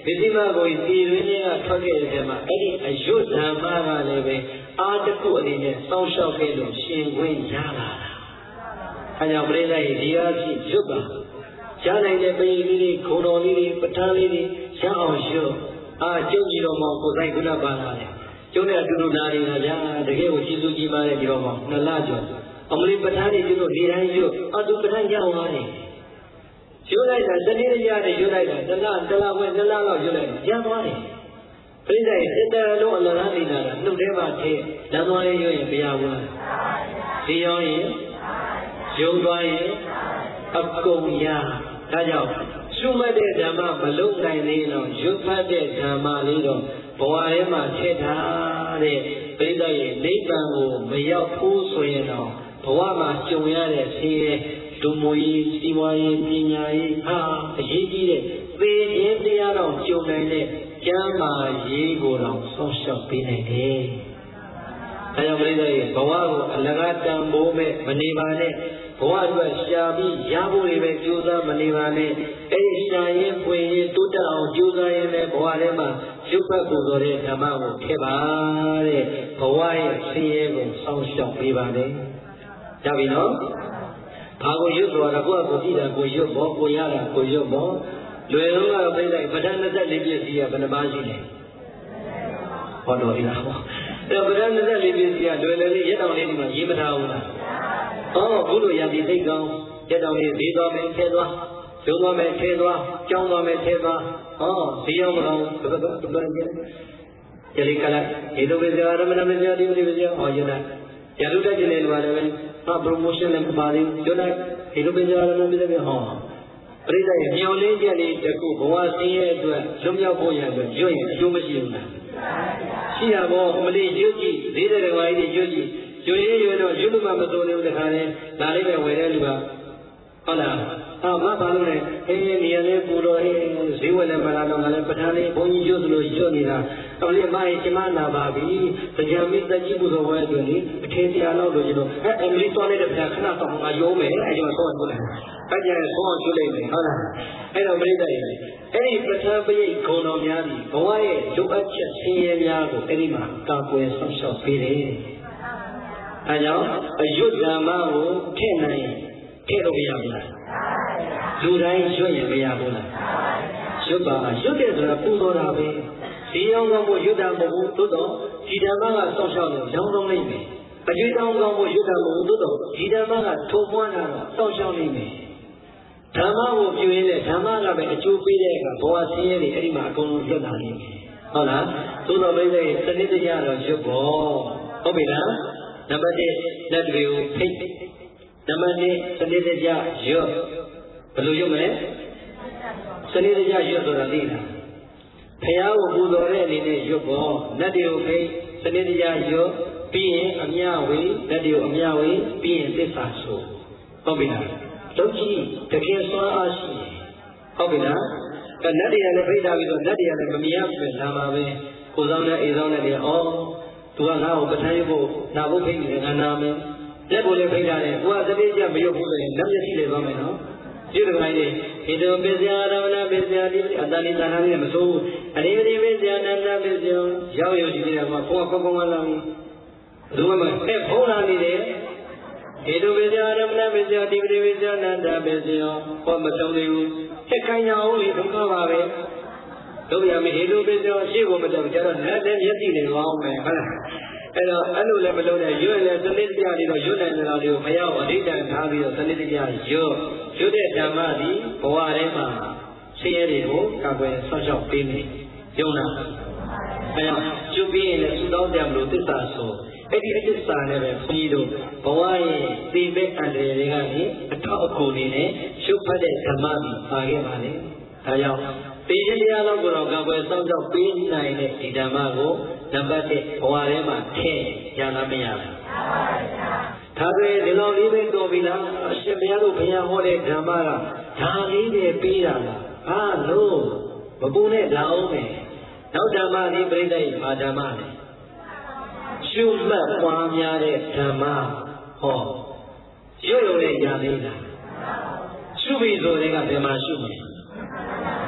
B: ဒီဒီမှာကိုဒီရင်းကြီးကထွက်ခဲ့တဲ့ထဲမှာအဲ့ဒီအယုဓမ္မကလည်းပဲအားတစ်ခုအနေနဲ့စောင့်ရှောက်ခဲ့လို့ရှင်ခွင့်ရလာတာအဲကြောင့်ပြိဿရဲ့ဒီအားဖြင့်ရွတ်ပါရနိုင်တဲ့ပိလေးတွေခုံတော်လေးတွေပဋ္ဌာန်းလေးတွေရအောင်ရွတ်အာကျုပ်ကြီးတော်မောင်ကိုယ်ဆိုင်ခုနပါလာတယ်ကျုပ်နဲ့အတူတူနာနေတာဗျာတကယ်ကိုကျေးဇူးကြီးပါတယ်ဒီတော်မောင်နှစ်လကျော်အမလီပဋ္ဌာန်းတွေကျုပ်တို့နေတိုင်းရွတ်အတူပဋ္ဌာန်းရအောင်ပါလေရွတ်လိုက်တာတနည်းရတဲ့ရွတ်လိုက်တာတလားတလားခွဲတလားလောက်ရွတ်လိုက်ရသွားတယ်ပြိဿရဲ့စိတ်တော်လုံးအလကားနေတာကနှုတ်ထဲမှာထည့်လမ်းသွားလေးရွတ်ရင်မရဘူးလားဒီရောရင်ယုံသွားရင်အကုန်ရဒါကြောင့်ရှုမှတ်တဲ့ဓမ္မမလုံးနိုင်သေးတော့ရွတ်ဖတ်တဲ့ဓမ္မလေးတော့ဘဝထဲမှာထည့်ထားတဲ့ပြိဿရဲ့နိဗ္ဗာန်ကိုမရောက်ဘူးဆိုရင်တော့ဘဝမှာကြုံရတဲ့ဆင်းရဲဒုမွေစီဝါရေးပညာရေးဟာအရေးကြီးတဲ့သေခြင်းတရားတော်ကြုံနိုင်တဲ့ကျမ်းမာရေးကိုတော့ဆောက်ရှောက်ပေးနိုင်တယ်။အဲကြောင့်ပြိဿရဲ့ဘဝကိုအလကားတန်ဖိုးမဲ့မနေပါနဲ့ဘဝအတွက်ရှာပြီးရဖို့တွေပဲကြိုးစားမနေပါနဲ့အဲဒီရှာရင်ပွင့်ရင်တိုးတက်အောင်ကြိုးစားရင်လည်းဘဝထဲမှာရုပ်ဖတ်ပူဇော်တဲ့ဓမ္မကိုထည့်ပါတဲ့ဘဝရဲ့ဆင်းရဲကိုဆောက်ရှောက်ပေးပါနဲ့။ကြပြီနော်။ဘာကိုရွတ်ဆိုတာကိုယ့်အကိုကြည့်တာကိုရွတ်ဖို့ကိုရတာကိုရွတ်ဖို့လွယ်တော့ကတော့ပြိလိုက်ပဋ္ဌာန်း၂၄ပြည့်စီကဘယ်နှပါးရှိလဲဟောတော်ပြီလားအဲပဋ္ဌာန်း၂၄ပြည့်စီကလွယ်လွယ်လေးရက်တောင်လေးဒီမှာရေးမထားဘူးလားဟောဘုလိုရည်သိကောင်းရက်တောင်လေးသေးသွားမယ်ထဲသွားကျုံသွားမယ်ထဲသွားကြောင်းသွားမယ်ထဲသွားဟောဒီရောက်မကောင်းဘယ်ဘယ်ဘယ်ကြလိကလာဒီလိုပဲဇာရမဏမဇာဒီလိုပဲဇာဟောရတာရလူတက်ကျင်နေလို့လည်းဟာ promotion လည်းမပါသေးဘူးကျွတ်လိုက်ဒီလိုပဲဇာရမဏမဇာပဲဟောပြိဿရဲ့မျောလင်းချက်လေးတစ်ခုဘဝဆင်းရဲအတွက်လွတ်မြောက်ဖို့ရအတွက်ရွတ်ရင်အကျိုးမရှိဘူးလားရှိရပါဘောအမလေးရွတ်ကြည့်သေးတဲ့ကောင်ကြီးရွတ်ကြည့်ရွတ်ရင်ရွတ်တော့ရွတ်လို့မှမစိုးလို့တခါလဲဒါလေးပဲဝယ်တဲ့လူကဟုတ်လားအာမဘာလို့လဲအင်းနေရာလေးပူတော့အင်းဈေးဝယ်လည်းမလာတော့ငါလည်းပဋ္ဌာန်းလေးဘုန်းကြီးရွတ်လို့ရွတ်နေတာအမလေးမရင်ကျမနာပါပြီတရားမင်းတက်ကြည့်ဖို့ဆိုဝဲအတွင်းလေအထင်တရားလောက်လို့ကျွန်တော်အဲအမလေးသွားလိုက်တဲ့ဗျာခဏတော့ငါရုံးမယ်အဲကျွန်တော်သွားတယ်ဘယ်ကြဲဆောင်းကျွလိုက်မယ်ဟုတ်လားအဲ့တော့ပြိဿရဲ့အဲ့ဒီပဋ္ဌာန်းပိဋကဂုဏ်တော်များပြီးဘဝရဲ့လိုအပ်ချက်ဆင်းရဲများကိုအဲ့ဒီမှာကာကွယ်ဆောင်ရှောက်ပေးတယ်အဲကြောင့်အယုဒ္ဓမ္မကိုထည့်နိုင်ထည့်လို့မရဘူးလားလူတိုင်းရွတ်ရင်မရဘူးလားရွတ်ပါရွတ်တယ်ဆိုတာပူတော်တာပဲဒီအောင်ကောင်းဖို့ရွတ်တာမဟုတ်ဘူးသို့တော့ဒီဓမ္မကဆောက်ရှောက်လို့ရောင်းကောင်းနိုင်မယ်အကျွေးတောင်းကောင်းဖို့ရွတ်တာမဟုတ်ဘူးသို့တော့ဒီဓမ္မကထုံပွားတာတော့ဆောက်ရှောက်နိုင်မယ်ဓမ္မကိုပြုရင်းနဲ့ဓမ္မကပဲအကျိုးပေးတဲ့အခါဘဝဆင်းရဲတွေအဲ့ဒီမှာအကုန်လုံးလွတ်လာနိုင်တယ်ဟုတ်လားသို့တော်ပြိဿရဲ့စနစ်တရားတော့ရွတ်ဖို့ဟုတ်ပြီလားနံပါတ်၁လက်တွေကိုဖိတ်နံပါတ်၂စနစ်တရားရွတ်ဘယ်လိုရွတ်မလဲစနစ်တရားရွတ်ဆိုတာသိလားဘုရားကိုပူဇော်တဲ့အနေနဲ့ရွတ်ဖို့နတ်တွေကိုဖိတ်စနစ်တရားရွတ်ပြီးရင်အမြဝေနတ်တွေကိုအမြဝေပြီးရင်သစ္စာဆိုဟုတ်ပြီလားလုံးကြီးတကယ်စွမ်းအားရှိဟုတ်ပြီလားအဲနတ်တွေကလည်းဖိတ်တာပြီးတော့နတ်တွေကလည်းမမြင်ရဘူးလာမှာပဲကိုဆောင်တဲ့အိမ်ဆောင်တဲ့တွေအော်သူကငါ့ကိုပဋ္ဌာန်းရုပ်ဖို့နာဖို့ဖိတ်နေတယ်ငါနာမယ်လက်ကိုလည်းဖိတ်တာတယ်ကိုကသတိကျမရုပ်ဘူးဆိုရင်လက်မျက်စိလေးသွားမယ်နော်ဒီလိုတိုင်းလေးဣတောပစ္စယရဝနာပစ္စယတိအတ္တနိသနာနဲ့မဆိုးဘူးအရိပတိပစ္စယနန္ဒပစ္စယရောက်ရောက်ရှိနေတာကဘုရားကောင်းကောင်းလာပြီဘယ်လိုမှအဲဖုံးလာနေတယ်ဣတောပစ္စယရဝနာပစ္စယတိပတိပစ္စယနန္ဒပစ္စယဟောမဆုံးသေးဘူးထက်ခိုင်းကြအောင်လေဒုက္ခပါပဲတို့ရမယ်ဟေတုပစ္စယရှေ့ကိုမတော့ကျတော့လက်နဲ့မျက်စိနဲ့လောင်းမယ်ဟုတ်လားအဲ့တော့အဲ့လိုလည်းမလုပ်နဲ့ရွတ်လည်းစနစ်တရားတွေတော့ရွတ်နိုင်ကြတာတွေကိုမရောက်အဋ္ဌတန်ထားပြီးတော့စနစ်တရားရွတ်ရွတ်တဲ့ဓမ္မသည်ဘဝထဲမှာဆင်းရဲတွေကိုကာကွယ်ဆောက်ရှောက်ပေးမယ်ယုံလားအဲ့တော့ကျွပြီးရင်လည်းသုတောင်းတယ်မလို့သစ္စာဆိုအဲ့ဒီအသစ္စာနဲ့ပဲခွန်ကြီးတို့ဘဝရဲ့သိမဲ့အန္တရာယ်တွေကနေအထောက်အကူနေနဲ့ရှုပ်ဖတ်တဲ့ဓမ္မသည်ပါခဲ့ပါလေဒါကြောင့်တေခြင်းတရားလောက်ကိုတော့ကာကွယ်စောင့်ရှောက်ပေးနိုင်တဲ့ဒီဓမ္မကိုနံပါတ်၁ဘဝထဲမှာထည့်ရလားမရလားဒါပဲဒီလိုလေးပဲတော်ပြီလားအရှင်ဘုရားတို့ဘုရားဟောတဲ့ဓမ္မကဒါလေးပဲပေးတာလားဟာလို့မပူနဲ့လာအောင်မယ်နောက်ဓမ္မဒီပြိဿရဲ့ဘာဓမ္မလဲရှုမှတ်ပွားများတဲ့ဓမ္မဟောရွတ်ရုံနဲ့ရသေးလားရှုပြီဆိုတဲ့ကဘယ်မှာရှုမလဲဟ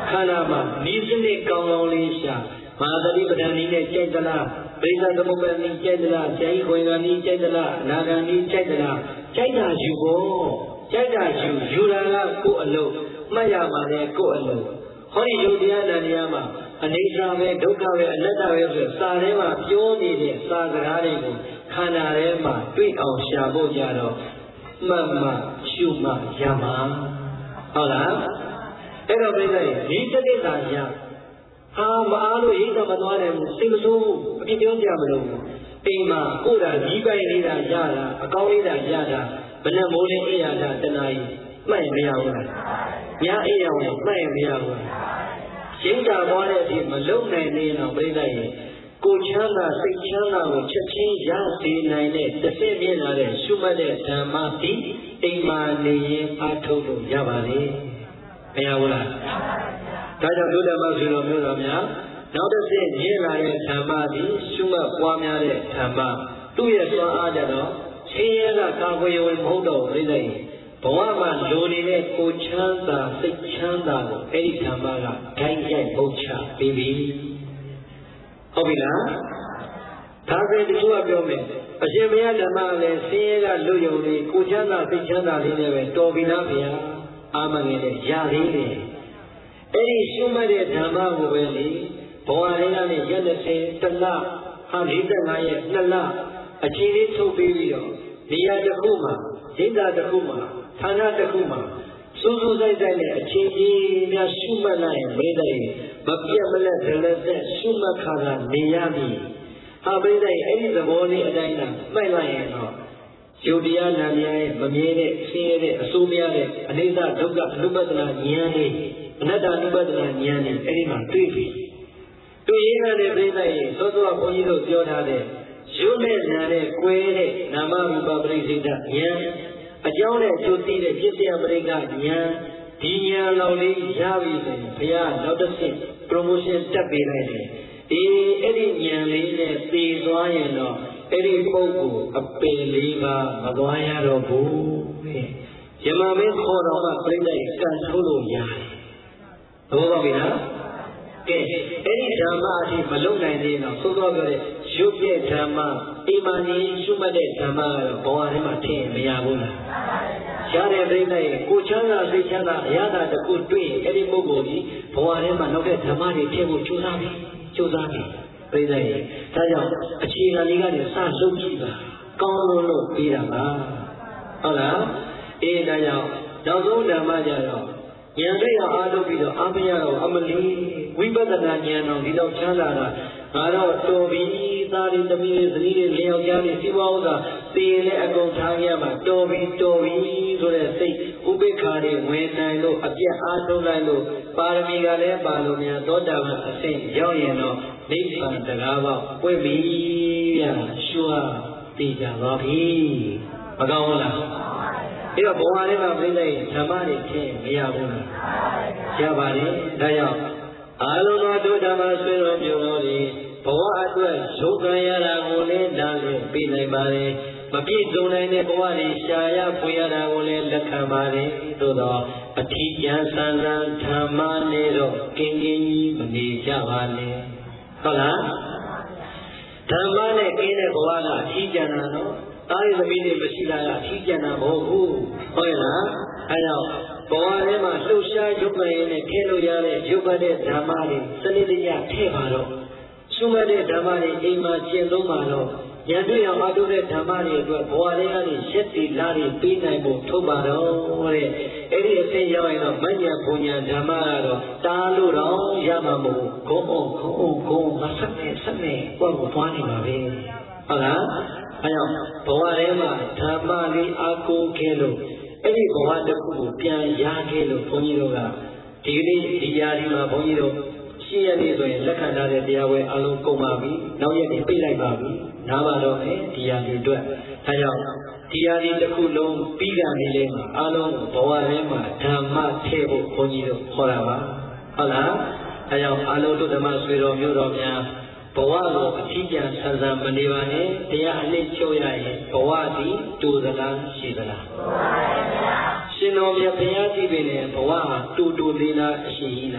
B: ခန္ဓာမှာနီးစနစ်ကောင်းကောင်းလေးရှာမဟာသတိပဋ္ဌာန်နည်းနဲ့ကြိုက်သလားပရိသသမုပ္ပါဒ်နည်းကြိုက်သလားဇာတိခွေကနည်းကြိုက်သလားအနာဂံနည်းကြိုက်သလားကြိုက်တာယူဖို့ကြိုက်တာယူယူတာကကိုယ်အလုပ်မှတ်ရမှာလဲကိုယ်အလုပ်ဟောဒီယုတ်တရားနာတရားမှာအနိစ္စပဲဒုက္ခပဲအနတ္တပဲဆိုစာထဲမှာပြောနေတဲ့စာစကားတွေကိုခန္ဓာထဲမှာတွေ့အောင်ရှာဖို့ကြတော့မှတ်မှရှုမှရမှာဟုတ်လားအဲ့တော့ပြိဿရေဒီစနစ်သာရဟာမအားလို့ရိတ်ကမသွားတယ်စိတ်မဆိုးဘူးအပြစ်ပြောကြမလို့အိမ်မှာကိုယ်တာကြီးပိုင်နေတာရတာအကောင်းလေးတာရတာဘယ်နဲ့မိုးလင်းအိယာတာတနာကြီးမှတ်ရင်မရဘူးလားညာအိယာဝင်မှတ်ရင်မရဘူးလားရိတ်တာသွားတဲ့အဖြစ်မလုံနိုင်နေတော့ပြိဿရေကိုချမ်းသာစိတ်ချမ်းသာကိုချက်ချင်းရစေနိုင်တဲ့တစ်ဆင့်မြင်လာတဲ့ရှုမှတ်တဲ့ဓမ္မတိအိမ်မှာနေရင်အားထုတ်လို့ရပါလေမရဘူးလားဒါကြောင့်ဒုဓမ္မဆိုတော်မျိုးတော်များနောက်တစ်ဆင့်မြင်လာတဲ့ဓမ္မတိရှုမှတ်ပွားများတဲ့ဓမ္မသူ့ရဲ့စွမ်းအားကြတော့ဆင်းရဲကကာကွယ်ဝင်မဟုတ်တော့ပြိဿရေဘဝမှာလိုနေတဲ့ကိုချမ်းသာစိတ်ချမ်းသာကိုအဲ့ဒီဓမ္မကဓာတ်ရိုက်ပုတ်ချပြီးပြီဟုတ်ပြီလားဒါဆိုတချို့ကပြောမယ်အရှင်ဘုရားဓမ္မလည်းဆင်းရဲကလွတ်ယုံလေးကိုချမ်းသာစိတ်ချမ်းသာလေးနဲ့ပဲတော်ပြီလားဗျာအာမငယ်နဲ့ရသေးတယ်အဲ့ဒီရှုမှတ်တဲ့ဓမ္မကိုပဲလေဘဝလေးကနေရက်၂၀တလဟာ၄၅ရက်နှစ်လအခြေလေးထုတ်ပြီးပြီးတော့နေရာတစ်ခုမှာဒိဋ္ဌာတစ်ခုမှာဌာနတစ်ခုမှာစူးစူးဆိုင်ဆိုင်နဲ့အခြေကြီးများရှုမှတ်လိုက်ရင်ပြိဿရေမပြတ်မလက်ဒလသက်ရှုမှတ်ခါကနေရပြီဟာပြိဿရေအဲ့ဒီသဘောလေးအတိုင်းကမှတ်လိုက်ရင်တော့ယုတ်တရားနာမရဲ့မမြဲတဲ့ဆင်းရဲတဲ့အဆိုးများတဲ့အနိစ္စဒုက္ခအနုပဒနာဉာဏ်လေးအနတ္တအနုပဒနာဉာဏ်လေးအဲ့ဒီမှာတွေ့ပြီတွေ့ရတဲ့ပြိဿရေသောသောဘုန်းကြီးတို့ပြောထားတဲ့ရုပ်နဲ့နာနဲ့ကွဲတဲ့နာမရူပပရိစ္ဆေဒဉာဏ်အကြောင်းနဲ့ကျိုးသိတဲ့ပြည့်စုံပရိက္ခဉာဏ်ဒီဉာဏ်လောက်လေးရပြီဆိုရင်ဘုရားနောက်တစ်ဆင့် promotion တက်ပေးလိုက်တယ်အေးအဲ့ဒီဉာဏ်လေးနဲ့သိသွားရင်တော့အဲ့ဒီပုဂ္ဂိုလ်အပင်လေးပါမသွားရတော့ဘူးတဲ့ယမမင်းခေါ်တော်မှပြိဿရေကန်ထုတ်လို့ရတယ်သဘောပေါက်ပြီလားကဲအဲ့ဒီဓမ္မအထိမလုံနိုင်သေးတော့သို့တော်ပြောတဲ့ရုပ်ရဲ့ဓမ္မအိမ်မှာနေရှုမှတ်တဲ့ဓမ္မကတော့ဘဝထဲမှာထင်မရဘူးလားရတဲ့ပြိဿရေကိုချမ်းသာစိတ်ချမ်းသာအရသာတစ်ခုတွေ့ရင်အဲ့ဒီပုဂ္ဂိုလ်ကြီးဘဝထဲမှာနောက်တဲ့ဓမ္မတွေထည့်ဖို့ကြိုးစားပြီကြိုးစားပြီပြိဿရေဒါကြောင့်အခြေခံလေးကနေစလုပ်ကြည့်ပါကောင်းလို့လို့ပြီးတာပါဟုတ်လားအေးဒါကြောင့်နောက်ဆုံးဓမ္မကြတော့ဉာဏ်နဲ့အားထုတ်ပြီးတော့အမရတော့အမလီဝိပဿနာဉာဏ်တော်ဒီတော့ချမ်းသာတာငါတော့တော်ပြီသားရီသမီးတွေဇနီးတွေလျောက်ကြားတွေစီးပွားဥစ္စာသိရင်လည်းအကုန်ထားရမှာတော်ပြီတော်ပြီဆိုတဲ့စိတ်ဥပိ္ပခာတွေဝင်နိုင်လို့အပြတ်အားထုတ်လိုက်လို့ပါရမီကလည်းပါလို့များသောတာပန်အဆင့်ရောက်ရင်တော့နိဗ္ဗာန်တရားပေါက်ပွင့်ပြီဗျာရှုဟာသိကြပါပြီမကောင်းဘူးလားအဲ့တော့ဘဝထဲမှာပြိဿရေဓမ္မတွေထင်မရဘူးလားရပါတယ်ဒါကြောင့်အာလုံးသောဒုဓမ္မဆွေတော်မျိုးတော်တွေဘဝအတွက်ရုပ်ခံရတာကိုလည်းဒါလည်းပြီးနိုင်ပါတယ်မပြည့်စုံနိုင်တဲ့ဘဝတွေရှားရဖွေရတာကိုလည်းလက်ခံပါတယ်သို့တော့အထီးကျန်ဆန်းဆန်းဓမ္မနဲ့တော့ကင်းကင်းကြီးမနေကြပါနဲ့ဟုတ်လားဓမ္မနဲ့ကင်းတဲ့ဘဝကအထီးကျန်တာတော့သားရသမီးတွေမရှိတာကအထီးကျန်တာမဟုတ်ဘူးဟုတ်လားအဲကြောင့်ဘဝထဲမှာလှုပ်ရှားရုပ်ပရင်နဲ့ခဲလို့ရတဲ့ရုပ်ပတ်တဲ့ဓမ္မတွေစနစ်တကျထည့်ပါတော့ရှုမှတ်တဲ့ဓမ္မတွေအိမ်မှာကျင့်သုံးပါတော့ဉာဏ်တွေ့အောင်အားထုတ်တဲ့ဓမ္မတွေအတွက်ဘဝထဲကနေရက်တီလာတွေပြီးနိုင်ဖို့ထုတ်ပါတော့တဲ့အဲ့ဒီအသိရောက်ရင်တော့မဉ္ဇဉ်ဘုံဉာဏ်ဓမ္မကတော့တားလို့တော့ရမှာမဟုတ်ဂုံအောင်ဂုံအောင်ဂုံမဆက်နဲ့ဆက်နဲ့ပေါ့ကိုသွားနေပါပဲဟုတ်လားအဲကြောင့်ဘဝထဲမှာဓမ္မလေးအားကိုးခဲ့လို့အဲ့ဒီဘဝတစ်ခုကိုပြန်ရခဲ့လို့ဘုန်းကြီးတို့ကဒီကနေ့ဒီຢာဒီမှာဘုန်းကြီးတို့ရှင်းရနေဆိုရင်လက်ခံထားတဲ့တရားဝဲအလုံးကုန်ပါပြီနောက်ရက်တွေပြိတ်လိုက်ပါပြီနားပါတော့မယ်ဒီຢာဒီအတွက်ဒါကြောင့်ဒီຢာဒီတစ်ခုလုံးပြီးကြနေလေမှာအလုံးဘဝထဲမှာဓမ္မထည့်ဖို့ဘုန်းကြီးတို့ခေါ်တာပါဟုတ်လားအဲကြောင့်အလုံးတို့ဓမ္မဆွေတော်မျိုးတော်များဘဝကိုအထီးကျန်ဆန်းဆန်းမနေပါနဲ့တရားအနည်းချုပ်ရရင်ဘဝသည်တူသလားရှိသလားရှင်တော်မြတ်ဘုရားကြည့်ပြီလေဘဝဟာတူတူလေးလားအရှိကြီးလား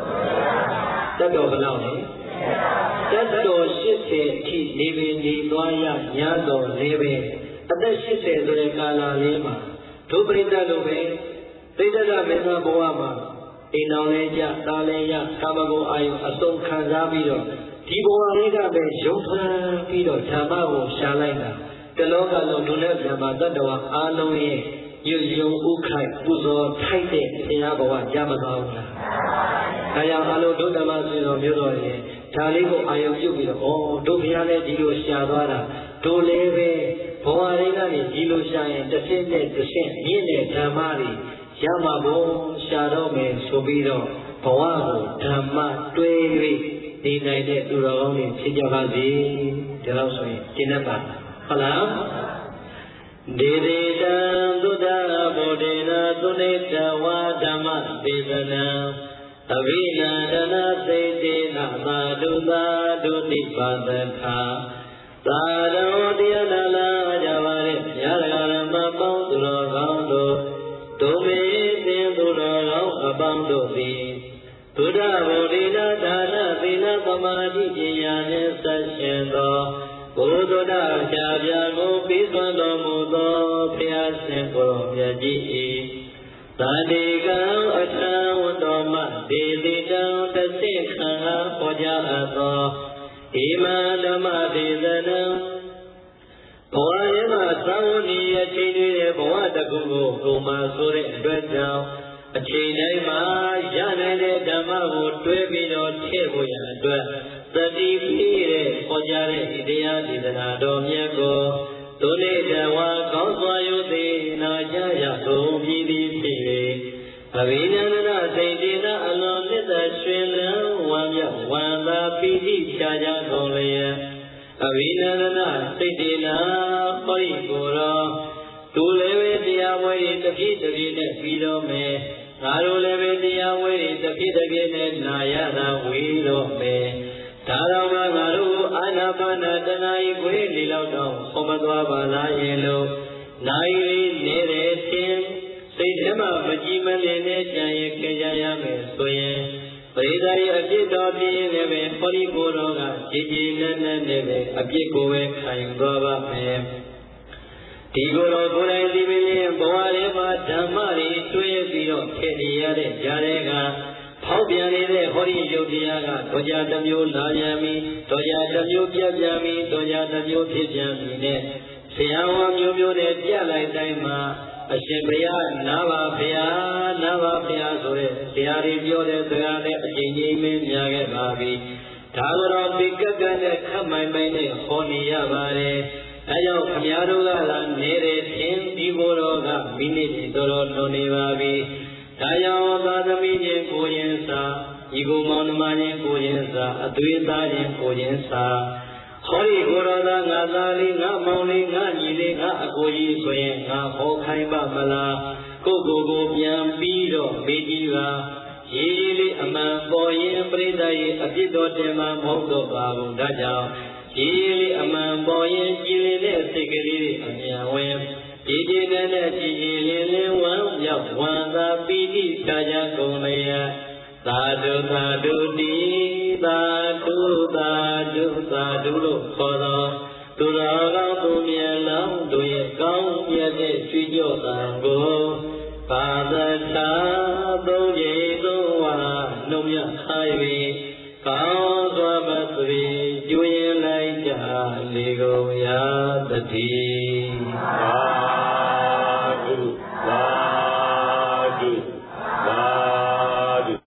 B: တတ်တော်ဘယ်လောက်လဲတတ်တော်ရှစ်ဆယ်အထိနေပင်နေသွားရညာတော်လေးပဲအသက်ရှစ်ဆယ်ဆိုတဲ့ကာလလေးမှာဒုပရိသတ်လိုပဲသိတ္တကမင်းသားဘဝမှာအိမ်တော်လေးကြသားလေးရကာမဂုဏ်အာယုအစုံခံစားပြီးတော့ဒီဘဝလေးကပဲရုပ်ဖန်ပြီးတော့ဓမ္မကိုရှာလိုက်တာတလောကလုံးဒုနဲ့ဗြဟ္မာတတ္တဝါအားလုံးရဲ့ယုံယုံဥခိုက်ပူဇော်ထိုက်တဲ့ဘုရားဘဝကြမသွားဘူးလားဒါကြောင့်အလုံးဒုဓမ္မဆွေတော်မျိုးတော်ရဲ့ဒါလေးကိုအာယုံပြုတ်ပြီးတော့ဩဒုဘုရားလည်းဒီလိုရှာသွားတာဒုလည်းပဲဘဝလေးကနေဒီလိုရှာရင်တစ်ဆင့်နဲ့တစ်ဆင့်မြင့်တဲ့ဓမ္မတွေရမှာဘုံရှာတော့မယ်ဆိုပြီးတော့ဘဝကိုဓမ္မတွဲ၍နေနိုင်တဲ့သူတော်ကောင်းတွေဖြစ်ကြပါစေဒါလို့ဆိုရင်ကျင့်တတ်ပါဟုတ်လားဒေဒေတံသုဒ္ဓဗုဒ္ဓေနသုနေတဝါဓမ္မဒေသနာအဘိနန္ဒနာသိတေနသာဓုသာဓုနိပါဒထာသာရောတရားနာလာကြပါလေညာရဂရမပေါင်းသူတော်ကောင်းတို့ဒုမေသင်သူတော်ကောင်းအပေါင်းတို့သည်ဘုရားဗုဒ္ဓေနဒါနသီလသမာဓိပညာနှင့်ဆက်ရှင်သောဘုဒ္ဓတာဖြာဖြာကိုပြီးသွန်တော်မူသောဘုရားရှင်ကိုယ်တော်မြတ်ကြီး၏သာတိကံအထံဝတ္တောမဒေတိတံတသိခံအားဟောကြားအပ်သောဣမံဓမ္မဒေသနာဘဝရဲ့မှာသာဝဏီအချိန်တွေရဲ့ဘဝတကူကိုဟိုမှာဆိုတဲ့အတွက်ကြောင့်အချိန်တိုင်းမှာရနိုင်တဲ့ဓမ္မကိုတွဲပြီးတော့ထည့်ဖို့ရအတွက်သတိပြီးတဲ့ဟောကြားတဲ့ဒီတရားဒေသနာတော်မြတ်ကိုဒုနေတဝါကောင်းစွာယုသိနာကြရကုန်ပြီးသည်ဖြစ်၍အဘိနန္ဒနာစိတ်တေနအလွန်မြတ်သာရှင်လန်းဝမ်းမြောက်ဝမ်းသာပီတိဖြာကြကုန်လျက်အဘိနန္ဒနာစိတ်တေနဟောဤကိုယ်တော်သူလည်းပဲတရားဝဲတပြည့်တပြည့်နဲ့ပြီးတော့မယ်ငါတို့လည်းပဲတရားဝဲတပြည့်တပြည့်နဲ့နာရတာဝေတော့မယ်ဒါတော့မှငါတို့အာနာပါနတဏှာဤခွေလီလောက်တော့ဟောမသွားပါလားရဲ့လို့နိုင်လေးနေတဲ့ချင်းစိတ်ထဲမှာမကြည်မလင်နဲ့ကြံရကြကြရမယ်ဆိုရင်ပရိသတ်ရဲ့အပြစ်တော်ပြင်းနေပဲဟောဒီကိုယ်တော်ကကြည်ကြည်နက်နက်နဲ့ပဲအပြစ်ကိုပဲခံသွားပါမယ်ဒီကိုယ်တော်ကိုယ်တိုင်ဒီပင်ဘဝလေးမှာဓမ္မတွေတွေ့ရပြီးတော့ဖြစ်နေရတဲ့ကြားတဲ့ကဖောက်ပြန်နေတဲ့ဟောဒီယုတ်တရားကတော်ကြတစ်မျိုးလာပြန်ပြီတော်ကြတစ်မျိုးပြတ်ပြန်ပြီတော်ကြတစ်မျိုးဖြစ်ပြန်ပြီနဲ့ဆရာတော်မျိုးမျိုးနဲ့ပြတ်လိုက်တိုင်းမှာအရှင်ဘုရားနာပါဘုရားနာပါဘုရားဆိုတဲ့တရားတွေပြောတဲ့စကားနဲ့အကျဉ်းကြီးမင်းများခဲ့ပါပြီဒါကတော့ဒီကက်ကနဲ့ခတ်မိုင်မိုင်နဲ့ဟောနေရပါတယ်ဒါကြောင့်ခမည်းတော်ကလာနေတဲ့သင်ဒီကိုယ်တော်ကမိနစ်တော်တော်လွန်နေပါပြီဒါကြောင့်သာသမီချင်းကိုရင်စာဤကိုမောင်နှမချင်းကိုရင်စာအသွေးသားချင်းကိုရင်စာဟောဒီကိုယ်တော်သားငါသားလေးငါမောင်လေးငါညီလေးငါအကိုကြီးဆိုရင်ငါဟောခိုင်းပါမလားကိုကိုကိုပြန်ပြီးတော့မေးကြည့်ပါရေးရေးလေးအမှန်ပေါ်ရင်ပြိဿရဲ့အပြစ်တော်တင်မှာမဟုတ်တော့ပါဘူးဒါကြောင့်ရေးရေးလေးအမှန်ပေါ်ရင်ကြည်လင်တဲ့စိတ်ကလေးတွေအမြန်ဝင်ဒီဒီနဲ့နဲ့ကြည်ကြည်လင်းလင်းဝမ်းမြောက်ဝမ်းသာပီတိသာကြကုန်လျက်သာဓုသာဓုတိသာဓုသာဓုသာဓုလို့ခေါ်တော်သူတော်ကောင်းသူမြတ်လောင်းတို့ရဲ့ကောင်းမြတ်တဲ့ကြွေးကြော်သံကိုပါဒတာသုံးကြီးသုံးဝါနှုံမြခါ၍ကောင်းစွာမသွေကျွရင်လိုက်ကြလေကုန်ရာတတိ